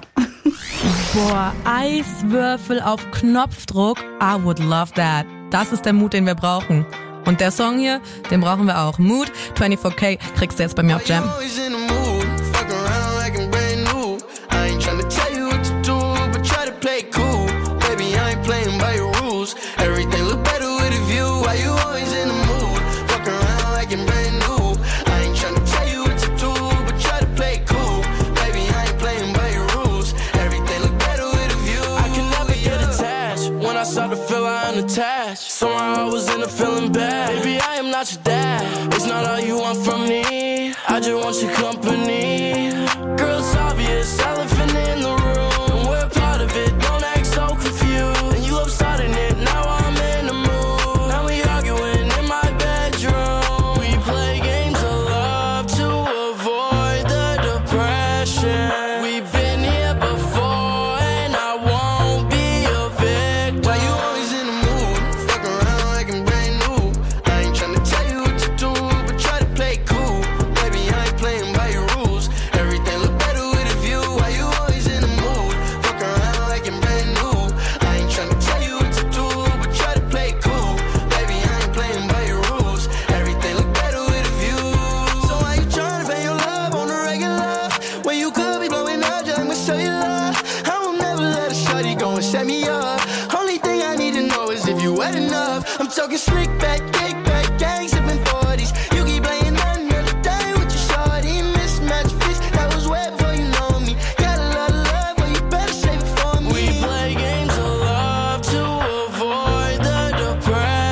Boah, Eiswürfel auf Knopfdruck. I would love that. Das ist der Mut, den wir brauchen. Und der Song hier, den brauchen wir auch. Mood, vierundzwanzig K, kriegst du jetzt bei mir auf Jam. Always in the mood, fuck around like I'm brand new. I ain't tryna tell you what to do, but try to play it cool. Baby, I ain't playing by your rules. Everything look better with a view. Why you always in the mood? Fuck around like I'm brand new. I ain't tryna tell you what to do, but try to play it cool. Baby, I ain't playing by your rules. Everything look better with a view. I can never get attached. When I start to feel I'm unattached, somehow I was in a feeling bad. Baby, I am not your dad. It's not all you want from me. I just want your company. Girl, it's obvious, elephant in the room, and we're part of it. Don't act so confused. And you love starting it. Now I'm in the mood. Now we arguing in my bedroom. We play games of love to avoid the depression. We've been here before, and I won't be a victim. Why you always in the mood? Fuck around like I'm brand new. I ain't tryna tell you what to do, but try to play it cool. Baby, I ain't playing by your rules. Everything look better with a view. Why you always in the mood? Fuck around like I'm brand new. I ain't tryna tell you what to do, but try to play it cool. Baby, I ain't playing by your rules. Everything look better with a view. So why you tryna fake your love on the regular? When you could be blowing up just like cellular. I will never let a shawty go and set me up. Only thing I need to know is if you wet enough. I'm talking slick back, kick back, gang sipping forties. You keep playing another day with your shawty. Mismatch fish, that was way before you know me. Got a lot of love, but you better save it for me. We play games of love to avoid the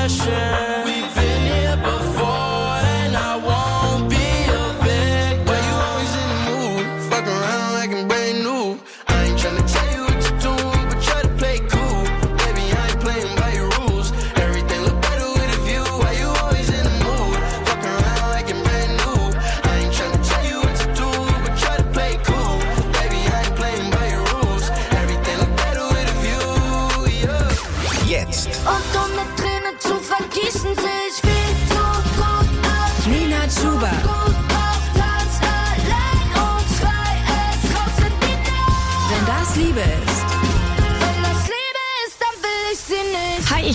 depression. We've been here before, and I won't be a victim. Why you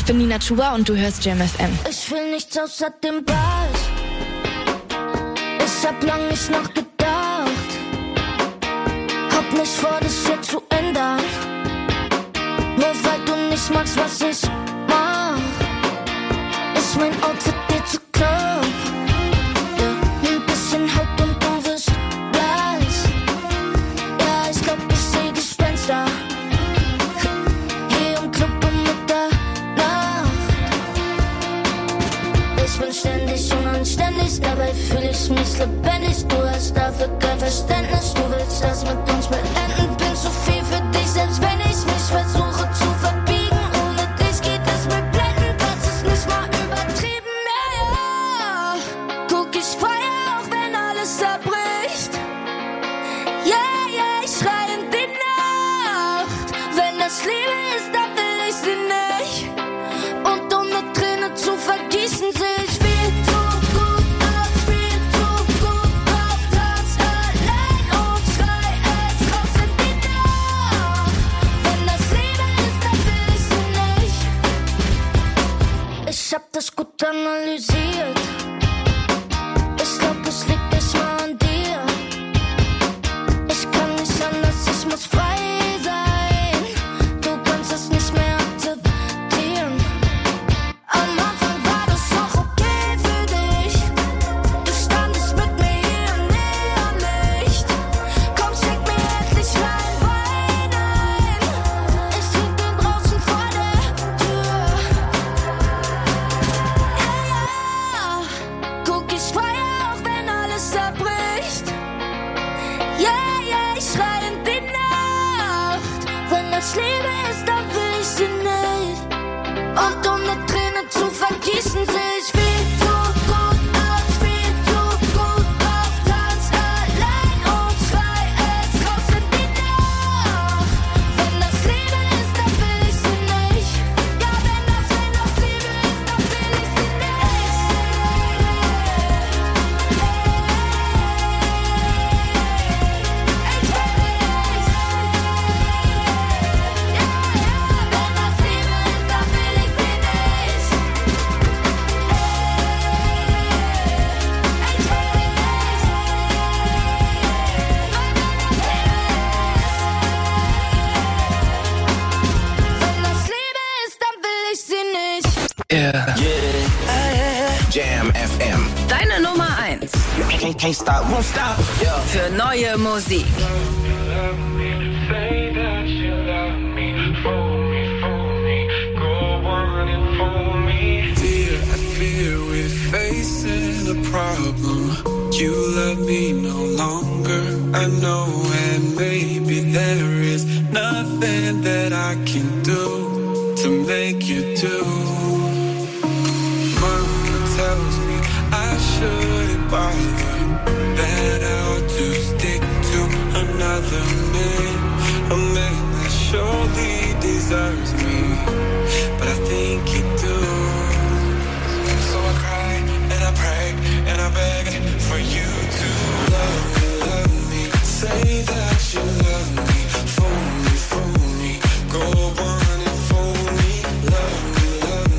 Ich bin Nina Chuba und du hörst Jam F M. Ich will nichts außer dem Ball. Ich hab lang nicht nachgedacht. Hab nicht vor, das hier zu ändern. Nur weil du nicht magst, was ich mach. Ist mein Outfit dir zu knapp? Ja, ein bisschen Haut und du wirst blass. Ja, ich glaub, ich seh Gespenster. Hier im Club um Mitternacht. Ich bin ständig unanständig, dabei fühl ich mich lebendig. Du hast dafür kein Verständnis, du willst das mit uns beenden. Bin zu viel für dich, selbst wenn ich mich versuche zu verbiegen. Ohne dich geht es mir blendend, das ist nicht mal übertrieben. Ja, ja, guck, ich feier auch, wenn alles zerbricht. Ja, ja, ich schrei in die Nacht. Wenn das Liebe ist, dann will ich sie nicht. Und um eine Träne zu vergießen, seh ich viel zu gut aus, viel zu gut drauf. Tanz allein und schrei es raus in die Nacht. Wenn das Liebe ist, dann will ich sie nicht. Ich hab das gut analysiert. Ich glaub, es liegt nicht mal an dir. Ich kann nicht anders, ich muss frei sein. Du kannst es nicht mehr akzeptieren. Am Anfang war das auch okay für dich. Du standest mit mir hier im Neonlicht. Komm, schick mir endlich rein Wein ein. Ich trink den draußen vor der Tür. Ja, ja, guck, ich feier auch, wenn alles zerbricht. Ja, ja, ich schrei in die Nacht. Wenn das Liebe ist, dann will ich sie nicht. Und um eine Träne zu vergießen, seh ich viel zu gut aus, viel zu gut drauf. Tanz allein und schrei es raus in die Nacht. Wenn das Liebe ist, dann will ich sie nicht. Ja, wenn das, wenn das Liebe ist, dann will ich sie Wenn das Liebe ist, dann will ich sie nicht. Yeah. Jam F M. Deine Nummer eins. Can't, can't stop, won't stop. Yeah. Für neue Musik. Fear, I fear we're facing a problem. You love me no longer, I know, and maybe there is nothing that I can do to make you do. Mama tells me I shouldn't bother, that I ought to stick to another man, a man that surely deserves me, but I think you do. So I cry and I pray and I beg for you to love me, love me, say that you love me, fool me, fool me, go on and fool me, love me, love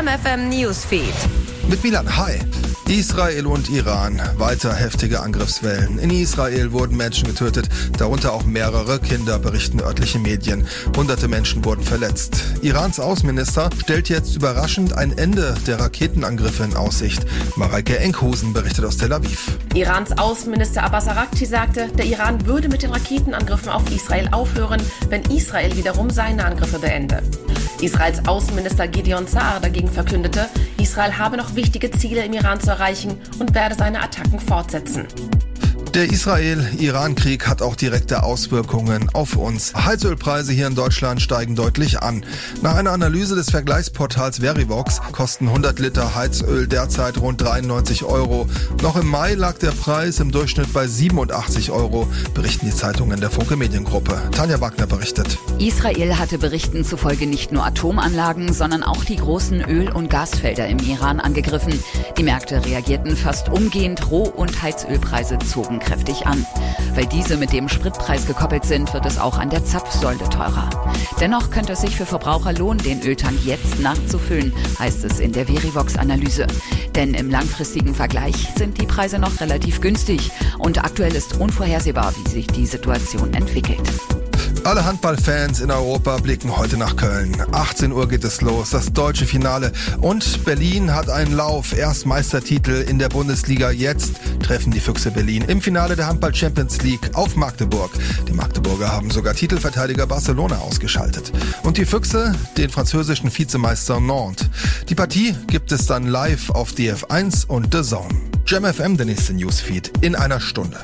Jam F M Newsfeed. Mit Milan, hi. Israel und Iran. Weiter heftige Angriffswellen. In Israel wurden Menschen getötet, darunter auch mehrere Kinder, berichten örtliche Medien. Hunderte Menschen wurden verletzt. Irans Außenminister stellt jetzt überraschend ein Ende der Raketenangriffe in Aussicht. Mareike Enkhusen berichtet aus Tel Aviv. Irans Außenminister Abbas Araghchi sagte, der Iran würde mit den Raketenangriffen auf Israel aufhören, wenn Israel wiederum seine Angriffe beende. Israels Außenminister Gideon Saar dagegen verkündete, Israel habe noch wichtige Ziele im Iran zu erreichen und werde seine Attacken fortsetzen. Der Israel-Iran-Krieg hat auch direkte Auswirkungen auf uns. Heizölpreise hier in Deutschland steigen deutlich an. Nach einer Analyse des Vergleichsportals Verivox kosten hundert Liter Heizöl derzeit rund dreiundneunzig Euro. Noch im Mai lag der Preis im Durchschnitt bei siebenundachtzig Euro, berichten die Zeitungen der Funke Mediengruppe. Tanja Wagner berichtet. Israel hatte Berichten zufolge nicht nur Atomanlagen, sondern auch die großen Öl- und Gasfelder im Iran angegriffen. Die Märkte reagierten fast umgehend, Roh- und Heizölpreise zogen kräftig an. Weil diese mit dem Spritpreis gekoppelt sind, wird es auch an der Zapfsäule teurer. Dennoch könnte es sich für Verbraucher lohnen, den Öltank jetzt nachzufüllen, heißt es in der Verivox-Analyse. Denn im langfristigen Vergleich sind die Preise noch relativ günstig und aktuell ist unvorhersehbar, wie sich die Situation entwickelt. Alle Handballfans in Europa blicken heute nach Köln. achtzehn Uhr geht es los, das deutsche Finale. Und Berlin hat einen Lauf, erst Meistertitel in der Bundesliga. Jetzt treffen die Füchse Berlin im Finale der Handball-Champions League auf Magdeburg. Die Magdeburger haben sogar Titelverteidiger Barcelona ausgeschaltet. Und die Füchse den französischen Vizemeister Nantes. Die Partie gibt es dann live auf D F eins und The Zone. Jam F M, der nächste Newsfeed in einer Stunde.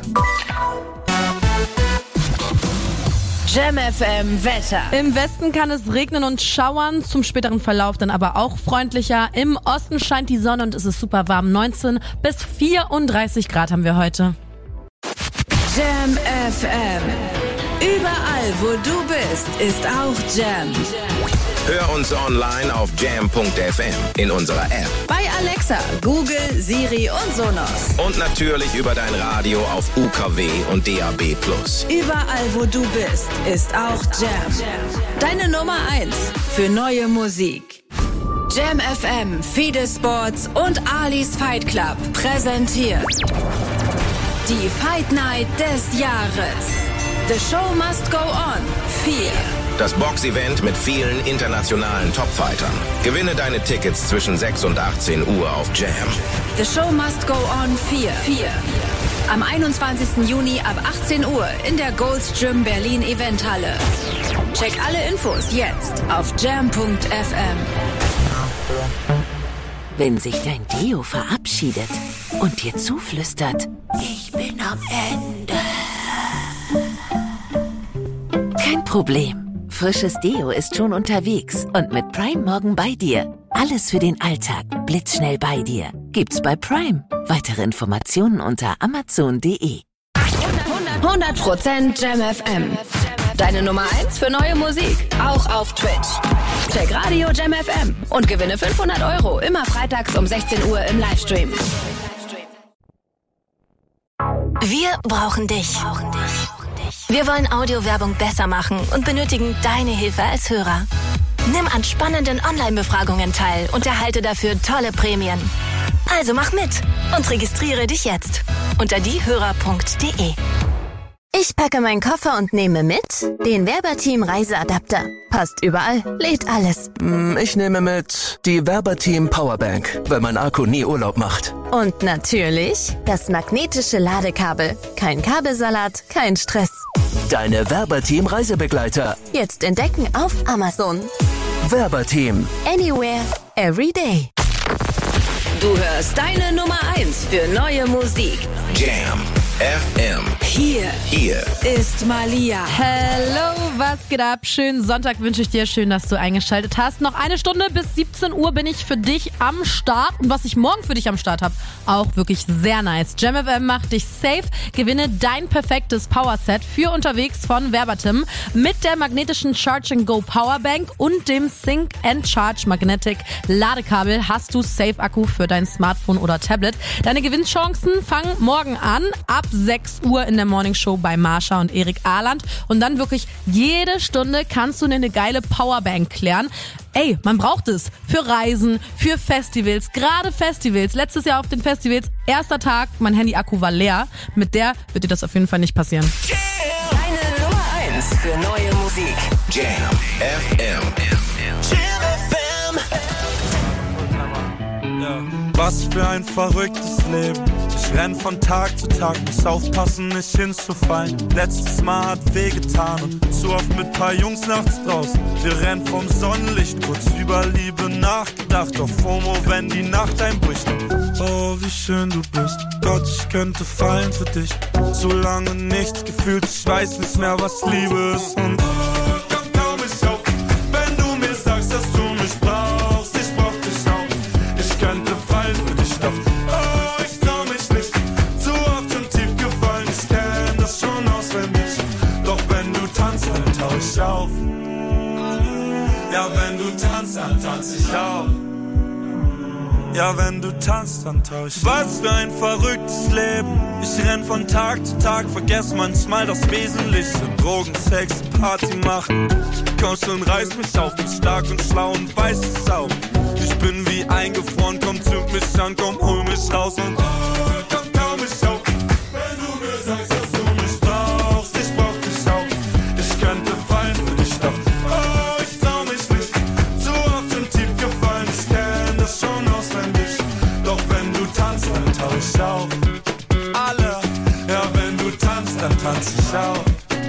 Jam F M Wetter. Im Westen kann es regnen und schauern, zum späteren Verlauf dann aber auch freundlicher. Im Osten scheint die Sonne und es ist super warm. neunzehn bis vierunddreißig Grad haben wir heute. Jam F M. Überall, wo du bist, ist auch Jam. Hör uns online auf jam punkt f m, in unserer App, Bei Alexa, Google, Siri und Sonos. und natürlich über dein Radio auf U K W und D A B plus. Überall, wo du bist, ist auch Jam. Deine Nummer eins für neue Musik. Jam F M, Fide Sports und Ali's Fight Club präsentiert die Fight Night des Jahres. The Show Must Go On vier. Das Boxevent mit vielen internationalen Topfightern. Gewinne deine Tickets zwischen sechs und achtzehn Uhr auf Jam. The Show Must Go On vier. Am einundzwanzigsten Juni ab achtzehn Uhr in der Gold's Gym Berlin Eventhalle. Check alle Infos jetzt auf jam punkt f m. Wenn sich dein Deo verabschiedet und dir zuflüstert, ich bin am Ende. Kein Problem. Frisches Deo ist schon unterwegs und mit Prime morgen bei dir. Alles für den Alltag, blitzschnell bei dir. Gibt's bei Prime. Weitere Informationen unter amazon punkt de. hundert Prozent Jam F M. Deine Nummer eins für neue Musik. Auch auf Twitch. Check Radio Jam F M und gewinne fünfhundert Euro. Immer freitags um sechzehn Uhr im Livestream. Wir brauchen dich. Wir wollen Audiowerbung besser machen und benötigen deine Hilfe als Hörer. Nimm an spannenden Online-Befragungen teil und erhalte dafür tolle Prämien. Also mach mit und registriere dich jetzt unter diehörer punkt de. Ich packe meinen Koffer und nehme mit den Werberteam Reiseadapter. Passt überall, lädt alles. Ich nehme mit die Werberteam Powerbank, weil mein Akku nie Urlaub macht. Und natürlich das magnetische Ladekabel. Kein Kabelsalat, kein Stress. Deine Werberteam Reisebegleiter. Jetzt entdecken auf Amazon. Werberteam. Anywhere, every day. Du hörst deine Nummer eins für neue Musik. Jam F M. Hier, Hier ist Malia. Hello, was geht ab? Schönen Sonntag wünsche ich dir. Schön, dass du eingeschaltet hast. Noch eine Stunde bis siebzehn Uhr bin ich für dich am Start. Und was ich morgen für dich am Start habe, auch wirklich sehr nice. Jam F M macht dich safe. Gewinne dein perfektes Powerset für unterwegs von Werbertim mit der magnetischen Charge and Go Powerbank und dem Sync and Charge Magnetic Ladekabel. Hast du Safe-Akku für dein Smartphone oder Tablet. Deine Gewinnchancen fangen morgen an ab sechs Uhr in der Morning Show bei Marsha und Erik Ahland. Und dann wirklich jede Stunde kannst du dir eine geile Powerbank klären. Ey, man braucht es für Reisen, für Festivals, gerade Festivals. Letztes Jahr auf den Festivals, erster Tag, mein Handy-Akku war leer. Mit der wird dir das auf jeden Fall nicht passieren. Deine Nummer eins für neue Musik. Jam F M. Jam F M. Was für ein verrücktes Leben. Ich renn von Tag zu Tag, muss aufpassen, nicht hinzufallen. Letztes Mal hat wehgetan und zu oft mit paar Jungs nachts draußen. Wir rennen vom Sonnenlicht, kurz über Liebe nachgedacht. Auf FOMO, wenn die Nacht einbricht. Oh, wie schön du bist. Gott, ich könnte fallen für dich. So lange nichts gefühlt, ich weiß nicht mehr, was Liebe ist. Und oh, komm, komm mich auf, wenn du mir sagst, dass du mich brauchst. Ich brauch dich auch. Ich könnte fallen für dich, doch oh, ich trau mich nicht. Zu oft schon tief gefallen, ich kenn das schon auswendig. Doch wenn du tanzt, dann tau ich auf. Ja, wenn du tanzt, dann tanz ich auch. Ja, wenn du tanzt, dann tau ich. Was für ein verrücktes Leben. Ich renn von Tag zu Tag, vergess manchmal das Wesentliche. Drogen, Sex, Party machen. Komm schon, reiß mich auf, bin stark und schlau und weiß es auch. Ich bin wie eingefroren, komm, zünd mich an, komm, hol mich raus und oh, komm, komm mich auf. Wenn du mir sagst, dass du mich brauchst, ich brauch dich auch. Ich könnte fallen für dich, doch oh, ich trau mich nicht. Zu oft schon tief gefallen, ich kenn das schon auswendig. Doch wenn du tanzt, dann tau ich auf. Alle, ja, wenn du tanzt, dann tanz ich auch.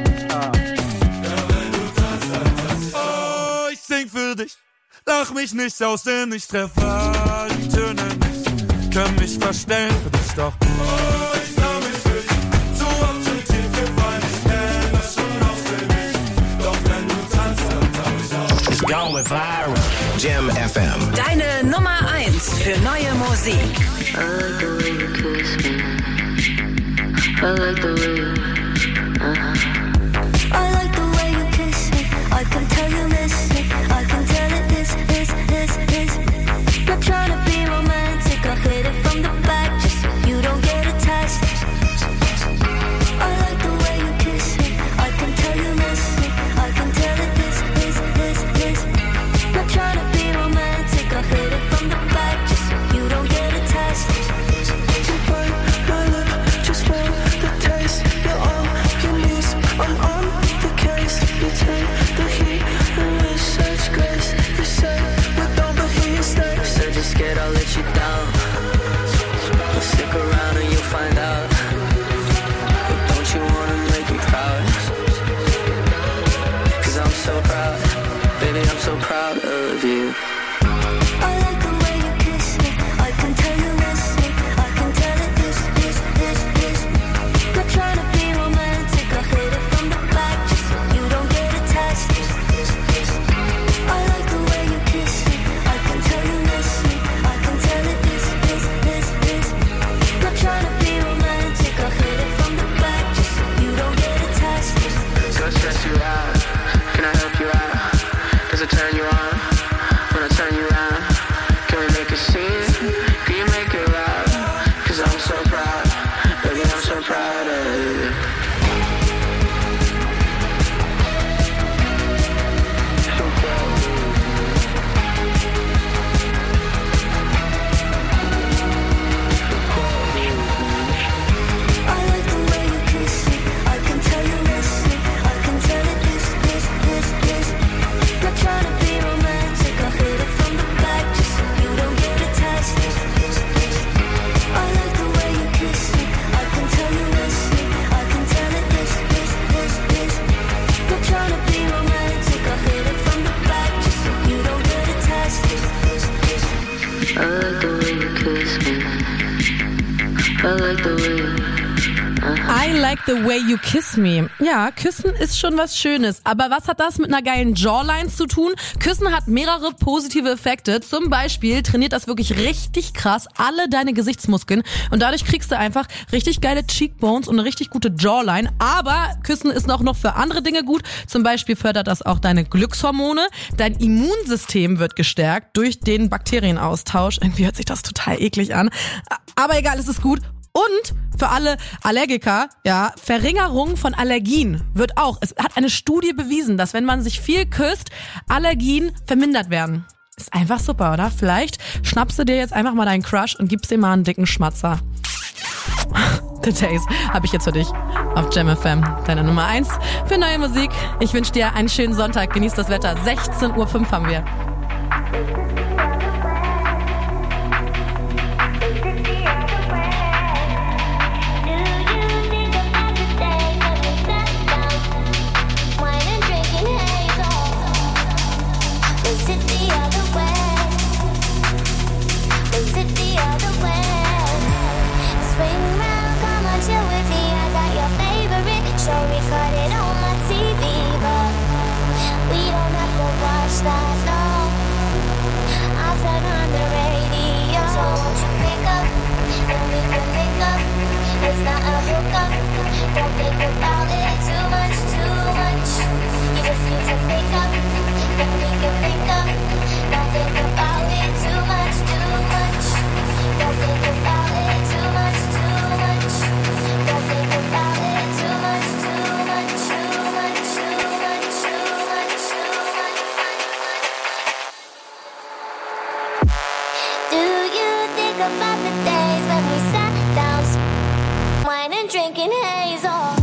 Sing für dich, lach mich nicht aus, denn ich treffe all die Töne nicht. Kann mich verstellen für dich, doch oh, ich trau mich nicht. So oft schon tief gefallen, ich kenn das schon auswendig. Doch wenn du tanzt, dann tau ich auf. It's going viral. Jam F M. Deine Nummer eins für neue Musik. I like the way you kiss me. I like the way you, uh-huh. I like the way you kiss me. I can tell you miss me. I can tell it is, is, is, is. Not trying to be romantic. I hit it from the back just so you don't get attached. I like the way you kiss me. I can tell you miss me. I can tell it is, is, is, is. Not trying to be romantic. I hit it from the back just so you don't get attached. You bite my lip just for the taste. You're all you need. I'm on the case. You take the heat and with such grace. You say we don't, but here you stay. Said you're scared I'll let you down. Well, stick around and you'll find out. But don't you wanna make me proud? Cause I'm so proud. Baby, I'm so proud of you. I like the way you kiss me. I can tell you miss me. I can tell it is, is, is, is. Not trying to be romantic. I hit it from the back just so you don't get attached. I like the way you kiss me. I can tell you miss me. I can tell it is, is, is, is. Not trying to be romantic. I hit it from the back just so you don't get attached. So I stress you out. Can I help you out? Does it turn you on? When I turn you around, can we make a scene? Can you make it loud? Cause I'm so proud. Baby, I'm so proud of you. I like the way you kiss me. I can tell you miss me. I can tell it is, is, is, is. Not trying to be romantic. I hit it from the back just so you don't get attached. I like the way you kiss me. I can tell you miss me. I can tell it is, is, is, is. Not trying to be romantic. I hit it from the back just so you don't get attached. I like the way you kiss me. I like the way you... I like the way you kiss me. Ja, küssen ist schon was Schönes. Aber was hat das mit einer geilen Jawline zu tun? Küssen hat mehrere positive Effekte. Zum Beispiel trainiert das wirklich richtig krass alle deine Gesichtsmuskeln. Und dadurch kriegst du einfach richtig geile Cheekbones und eine richtig gute Jawline. Aber Küssen ist auch noch für andere Dinge gut. Zum Beispiel fördert das auch deine Glückshormone. Dein Immunsystem wird gestärkt durch den Bakterienaustausch. Irgendwie hört sich das total eklig an. Aber egal, es ist gut. Und Für alle Allergiker, ja, Verringerung von Allergien wird auch. Es hat eine Studie bewiesen, dass wenn man sich viel küsst, Allergien vermindert werden. Ist einfach super, oder? Vielleicht schnappst du dir jetzt einfach mal deinen Crush und gibst ihm mal einen dicken Schmatzer. The Days habe ich jetzt für dich auf Jam F M, deine Nummer eins für neue Musik. Ich wünsche dir einen schönen Sonntag, genieß das Wetter. sechzehn Uhr fünf haben wir. Drinking hazel.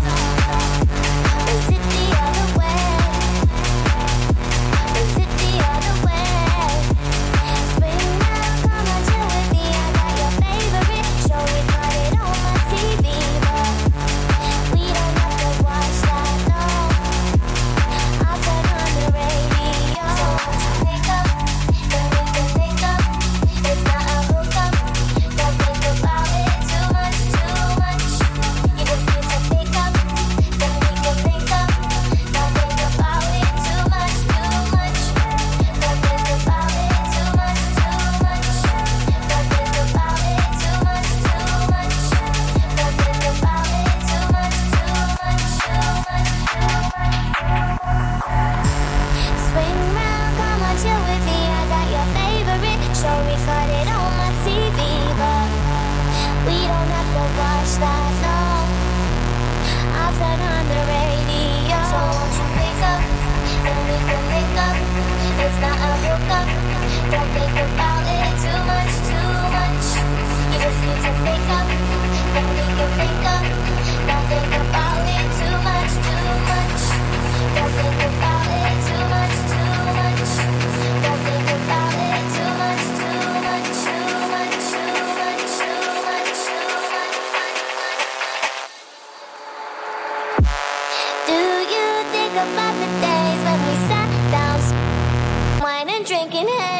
About the days when we sat down, wine and drinking. Hey.